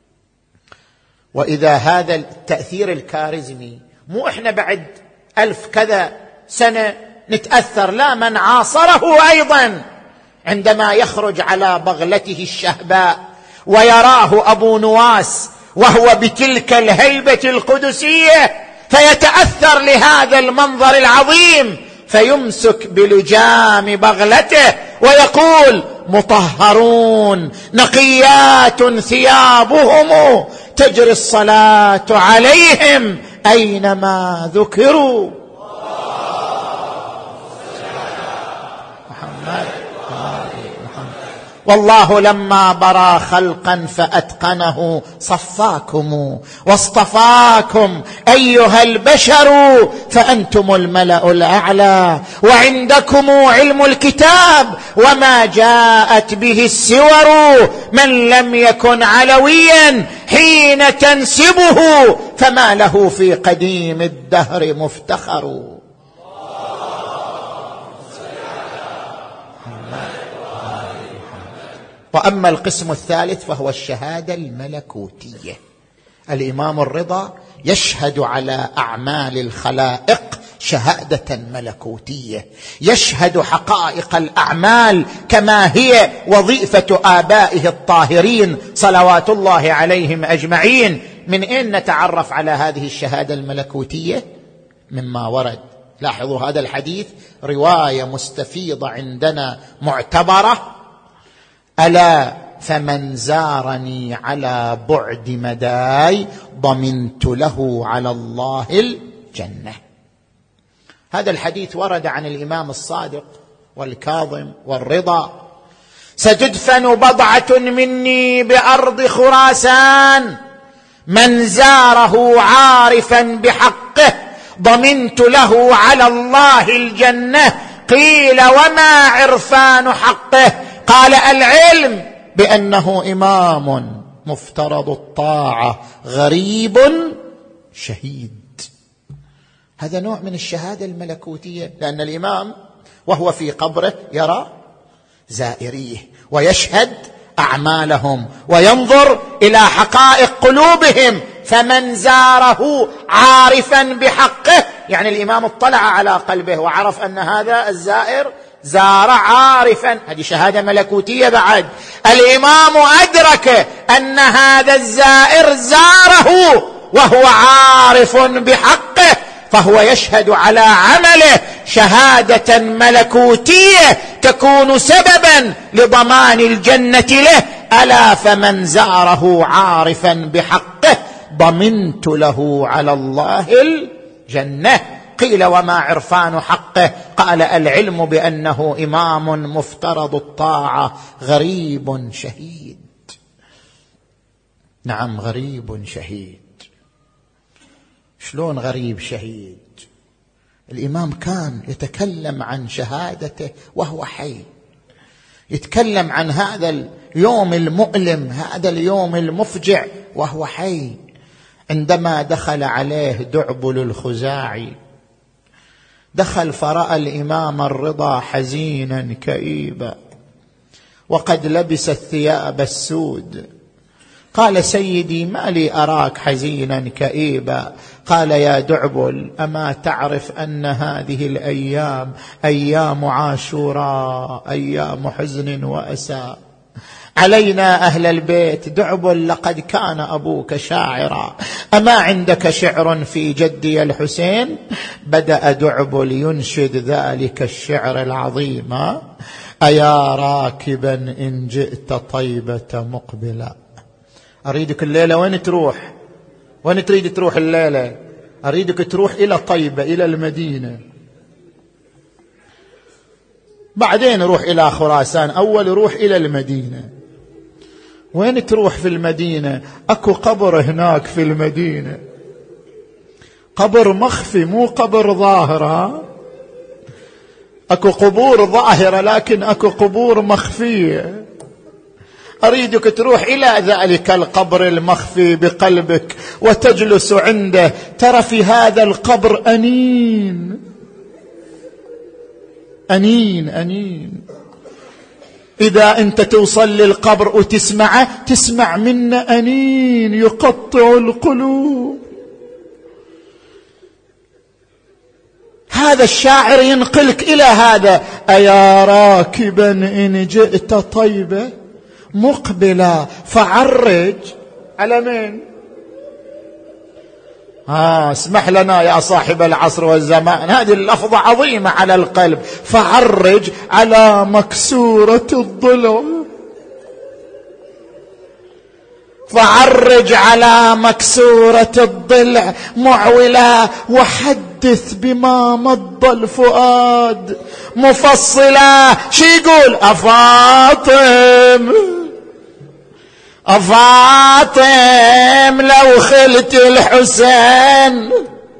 وإذا هذا التأثير الكاريزمي مو إحنا بعد 1000 كذا سنة نتأثر، لا، من عاصره أيضا عندما يخرج على بغلته الشهباء ويراه أبو نواس وهو بتلك الهيبة القدسية، فيتأثر لهذا المنظر العظيم، فيمسك بلجام بغلته ويقول: مطهرون نقيات ثيابهم تجري الصلاة عليهم أينما ذكروا. محمد. والله لما برى خلقا فأتقنه صفاكم واصطفاكم أيها البشر، فأنتم الملأ الأعلى، وعندكم علم الكتاب وما جاءت به السور، من لم يكن علويا حين تنسبه فما له في قديم الدهر مفتخر. وأما القسم الثالث فهو الشهادة الملكوتية. الإمام الرضا يشهد على أعمال الخلائق شهادة ملكوتية، يشهد حقائق الأعمال كما هي وظيفة آبائه الطاهرين صلوات الله عليهم أجمعين. من أين نتعرف على هذه الشهادة الملكوتية؟ مما ورد. لاحظوا هذا الحديث رواية مستفيضة عندنا معتبرة: ألا فمن زارني على بعد مداي ضمنت له على الله الجنة. هذا الحديث ورد عن الإمام الصادق والكاظم والرضا: ستدفن بضعة مني بأرض خراسان، من زاره عارفا بحقه ضمنت له على الله الجنة. قيل: وما عرفان حقه؟ قال العلم بأنه إمام مفترض الطاعة غريب شهيد. هذا نوع من الشهادة الملكوتية، لأن الإمام وهو في قبره يرى زائريه ويشهد أعمالهم وينظر إلى حقائق قلوبهم، فمن زاره عارفا بحقه، يعني الإمام اطلع على قلبه وعرف أن هذا الزائر زار عارفا، هذه شهادة ملكوتية. بعد الإمام أدرك أن هذا الزائر زاره وهو عارف بحقه، فهو يشهد على عمله شهادة ملكوتية تكون سببا لضمان الجنة له. ألا فمن زاره عارفا بحقه ضمنت له على الله الجنة. قيل وما عرفان حقه؟ قال العلم بأنه إمام مفترض الطاعة غريب شهيد. نعم، غريب شهيد. شلون غريب شهيد؟ الإمام كان يتكلم عن شهادته وهو حي، يتكلم عن هذا اليوم المؤلم، هذا اليوم المفجع وهو حي. عندما دخل عليه دعبل الخزاعي، دخل فرأى الإمام الرضا حزينا كئيبا وقد لبس الثياب السود. قال سيدي ما لي أراك حزينا كئيبا؟ قال يا دعبل أما تعرف أن هذه الأيام أيام عاشوراء، أيام حزن وأسى علينا أهل البيت. دعبل لقد كان أبوك شاعرا، أما عندك شعر في جدي الحسين؟ بدأ دعبل ينشد ذلك الشعر العظيم: أيا راكبا إن جئت طيبة مقبلا. أريدك الليلة وين تروح؟ وين تريد تروح الليلة؟ أريدك تروح إلى طيبة، إلى المدينة، بعدين روح إلى خراسان، أول روح إلى المدينة. وين تروح في المدينة؟ أكو قبر هناك في المدينة، قبر مخفي مو قبر ظاهرة. أكو قبور ظاهرة لكن أكو قبور مخفية. أريدك تروح إلى ذلك القبر المخفي بقلبك وتجلس عنده. ترى في هذا القبر أنين أنين أنين. إذا أنت توصل للقبر وتسمعه، تسمع منه أنين يقطع القلوب. هذا الشاعر ينقلك إلى هذا: أيا راكبا إن جئت طيبة مقبلا فعرج على من؟ اسمح لنا يا صاحب العصر والزمان، هذه اللفظة عظيمة على القلب. فعرج على مكسورة الضلع، فعرج على مكسورة الضلع معولا، وحدث بما مضى الفؤاد مفصلا. شي يقول؟ أفاطم أفاطم لو خلت الحسين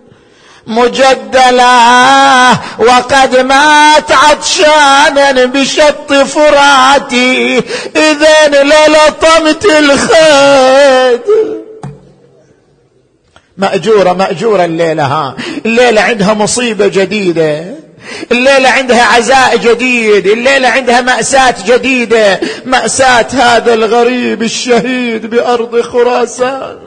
مجدلا، وقد مات عطشانا بشط فراتي، إذن للطمت الخد. مأجورة الليلة. الليلة عندها مصيبة جديدة، الليلة عندها عزاء جديد، الليلة عندها مأساة جديدة، مأساة هذا الغريب الشهيد بأرض خراسان.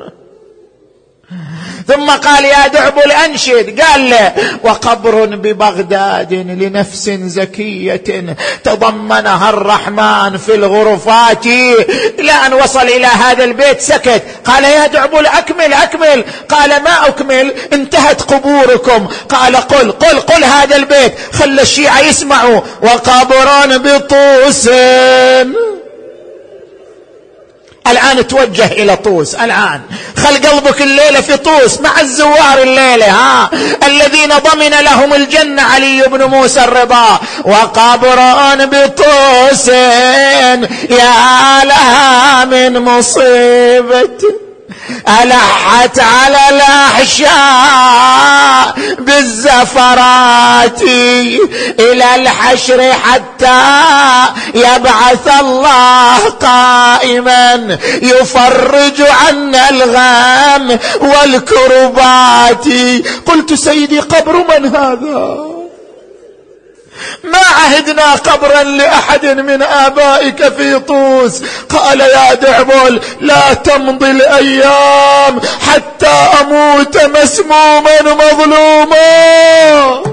ثم قال يا دعبل أنشد. قال له: وقبر ببغداد لنفس زكية تضمنها الرحمن في الغرفات. إلى أن وصل إلى هذا البيت سكت. قال يا دعبل أكمل. قال ما أكمل، انتهت قبوركم. قال قل هذا البيت، خلى الشيعة يسمعوا: وقبر بطوس. الآن توجه إلى طوس، الآن خل قلبك الليلة في طوس مع الزوار الليلة الذين ضمن لهم الجنة علي بن موسى الرضا. وقبر بطوس يا لها من مصيبة ألحت على الأحشاء بالزفرات إلى الحشر حتى يبعث الله قائما يفرج عنا الغم والكربات. قلت سيدي قبر من هذا؟ ما عهدنا قبرا لأحد من آبائك في طوس. قال يا دعبل لا تمضي الأيام حتى أموت مسموما مظلوما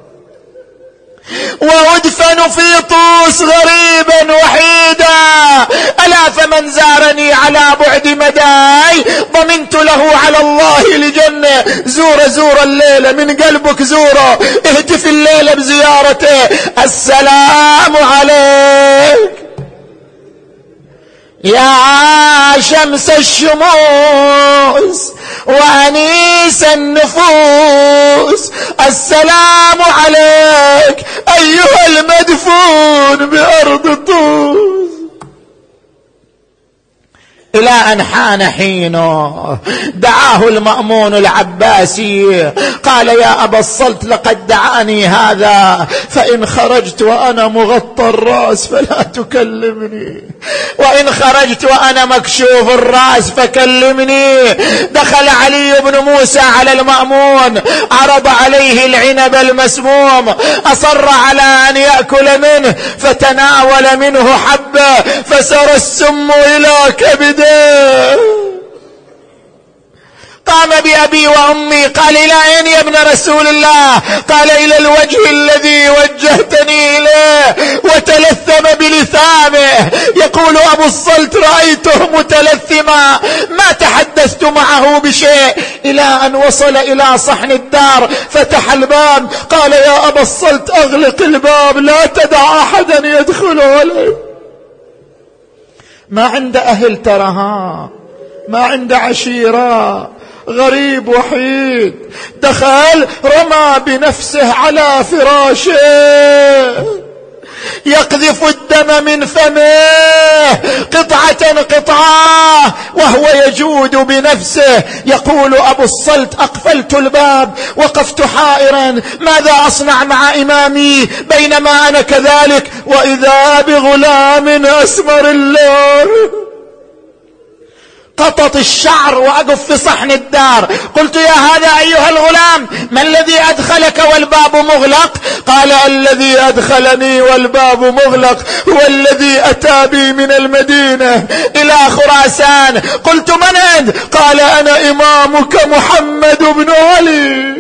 وأدفن في طوس غريبا وحيدا. ألا فمن زارني على بعد مداي ضمنت له على الله لجنة. زور الليلة من قلبك، زوره، اهتف الليلة بزيارته. السلام عليك يا شمس الشموس وأنيس النفوس. السلام عليك أيها المدفون بأرض طوس. إلى أن حان حينه دعاه المأمون العباسي قال يا أبا الصلت لقد دعاني هذا، فإن خرجت وأنا مغطى الرأس فلا تكلمني، وإن خرجت وأنا مكشوف الرأس فكلمني. دخل علي بن موسى على المأمون عرض عليه العنب المسموم، أصر على أن يأكل منه فتناول منه حبة فسر السم إلى كبده. قام بأبي وأمي قال إلى أين يا ابن رسول الله؟ قال إلى الوجه الذي وجهتني إليه، وتلثم بلثامه. يقول أبو الصلت رأيته متلثما ما تحدثت معه بشيء، إلى أن وصل إلى صحن الدار فتح الباب قال يا أبا الصلت أغلق الباب لا تدع أحدا يدخل عليه. ما عند أهل ترها، ما عند عشيرة، غريب وحيد. دخل رمى بنفسه على فراشه يقذف الدم من فمه قطعة قطعة وهو يجود بنفسه. يقول أبو الصلت أقفلت الباب وقفت حائرا ماذا أصنع مع إمامي، بينما أنا كذلك وإذا بغلام أسمر اللون قطط الشعر وأقف في صحن الدار. قلت يا هذا أيها الغلام ما الذي أدخلك والباب مغلق؟ قال الذي أدخلني والباب مغلق هو الذي أتى بي من المدينة إلى خراسان. قلت من أنت؟ قال أنا إمامك محمد بن علي.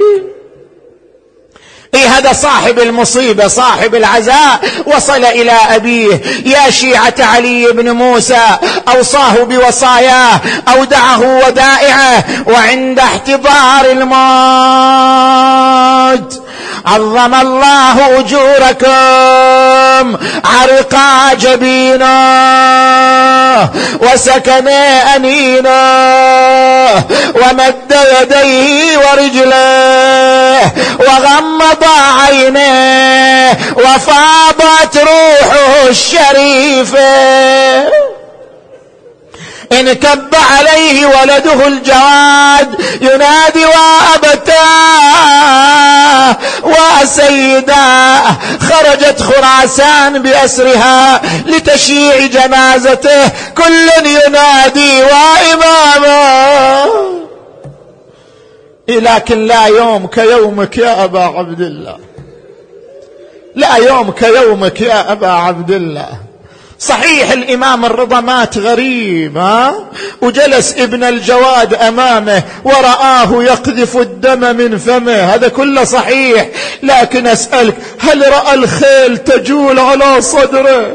هذا صاحب المصيبة صاحب العزاء وصل إلى أبيه. يا شيعة علي بن موسى أوصاه بوصاياه أودعه ودائعه، وعند احتضار الموت عظم الله أجوركم، عرقا جبينه وسكن أنينه ومد يديه ورجله وغمض عينيه وفاضت روحه الشريفة. انكب عليه ولده الجواد ينادي وأبتاه وسيداه. خرجت خراسان بأسرها لتشييع جنازته، كل ينادي وإمامه. لكن لا يوم كيومك يا أبا عبد الله، لا يوم كيومك يا أبا عبد الله. صحيح الإمام الرضا مات غريب وجلس ابن الجواد أمامه ورآه يقذف الدم من فمه، هذا كله صحيح. لكن أسألك هل رأى الخيل تجول على صدره؟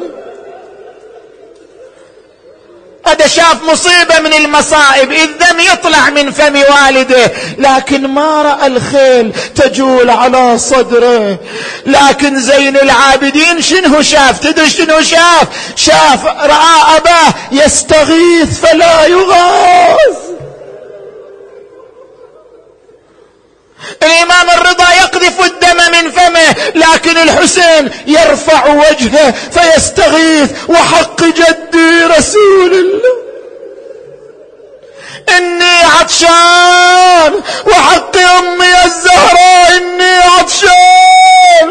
هذا شاف مصيبة من المصائب، الدم يطلع من فم والده، لكن ما رأى الخيل تجول على صدره. لكن زين العابدين شنو شاف؟ تدري شنو شاف؟ شاف رأى أباه يستغيث فلا يغاث. الإمام الرضا يقذف الدم من فمه، لكن الحسين يرفع وجهه فيستغيث وحق جدي رسول الله إني عطشان، وحق أمي الزهراء إني عطشان.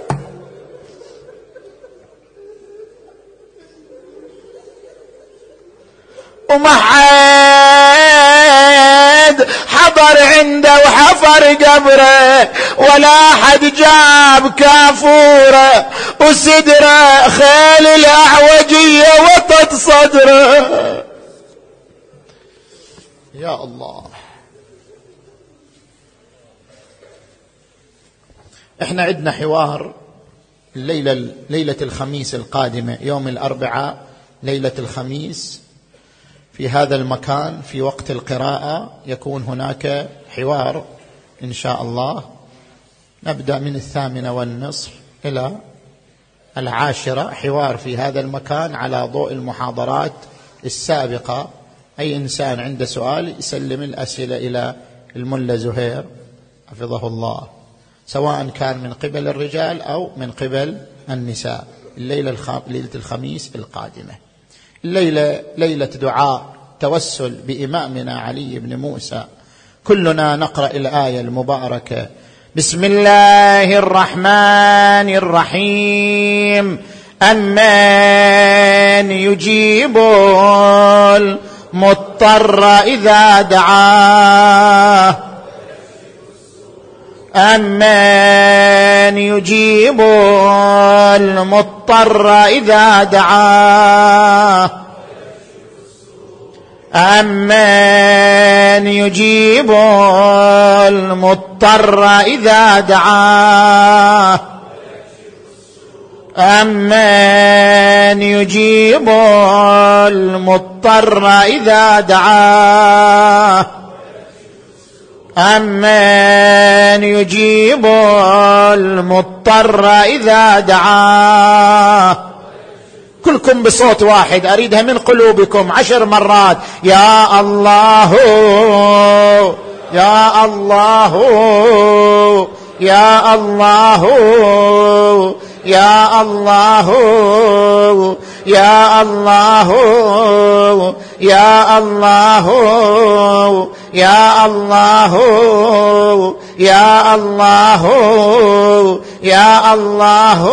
ومحد حضر عنده وحفر قبره، ولا حد جاب كافوره وسدره، خيل الأعوجية وطد صدره. يا الله. احنا عندنا حوار ليلة الخميس القادمة، يوم الأربعاء ليلة الخميس، في هذا المكان في وقت القراءة يكون هناك حوار إن شاء الله. نبدأ من 8:30 إلى 10، حوار في هذا المكان على ضوء المحاضرات السابقة. أي إنسان عنده سؤال يسلم الأسئلة إلى الملا زهير حفظه الله، سواء كان من قبل الرجال أو من قبل النساء. ليلة الخميس القادمة، الليلة ليلة دعاء توسل بإمامنا علي بن موسى. كلنا نقرأ الآية المباركة: بسم الله الرحمن الرحيم، أمن يجيب المضطر إذا دعاه، أمن يجيب المضطر إذا دعاه، أمن يجيب المضطر إذا دعاه، أمن يجيب المضطر إذا دعاه، أمن يجيب المضطر إذا دعاه. كلكم بصوت واحد، أريدها من قلوبكم 10 مرات. يا الله يا الله يا الله يا الله يا الله يا الله يا الله يا الله يا الله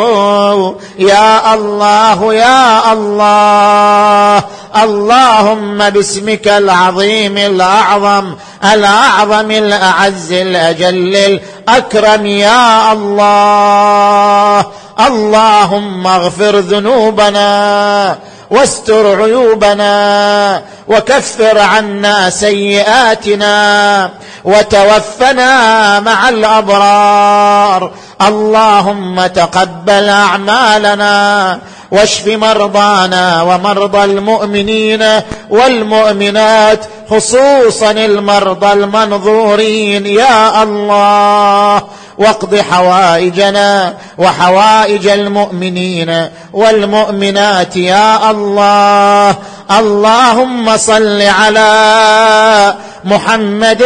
يا الله يا الله. اللهم باسمك العظيم الأعظم الأعظم الأعز الأجل الأكرم يا الله. اللهم اغفر ذنوبنا واستر عيوبنا وكفر عنا سيئاتنا وتوفنا مع الأبرار. اللهم تقبل أعمالنا واشف مرضانا ومرضى المؤمنين والمؤمنات، خصوصا المرضى المنظورين يا الله، واقض حوائجنا وحوائج المؤمنين والمؤمنات يا الله. اللهم صل على محمد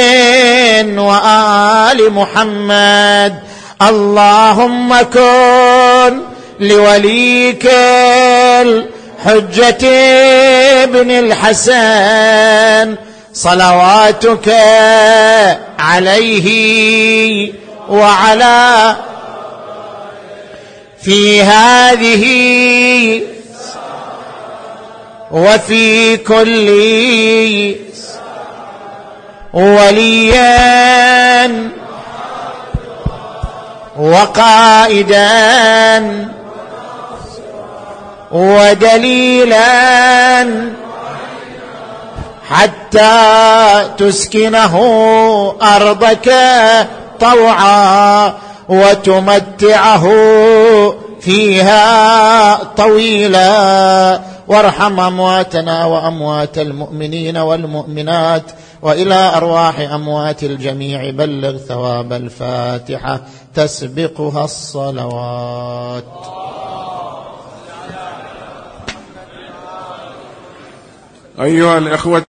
وآل محمد. اللهم كن لوليك الحجة ابن الحسن صلواتك عليه وعلى في هذه وفي كل وليا وقائدا ودليلا حتى تسكنه أرضك طوعا وتمتعه فيها طويلا. وارحم أمواتنا وأموات المؤمنين والمؤمنات، وإلى أرواح أموات الجميع بلغ ثواب الفاتحة تسبقها الصلوات. أيها الإخوة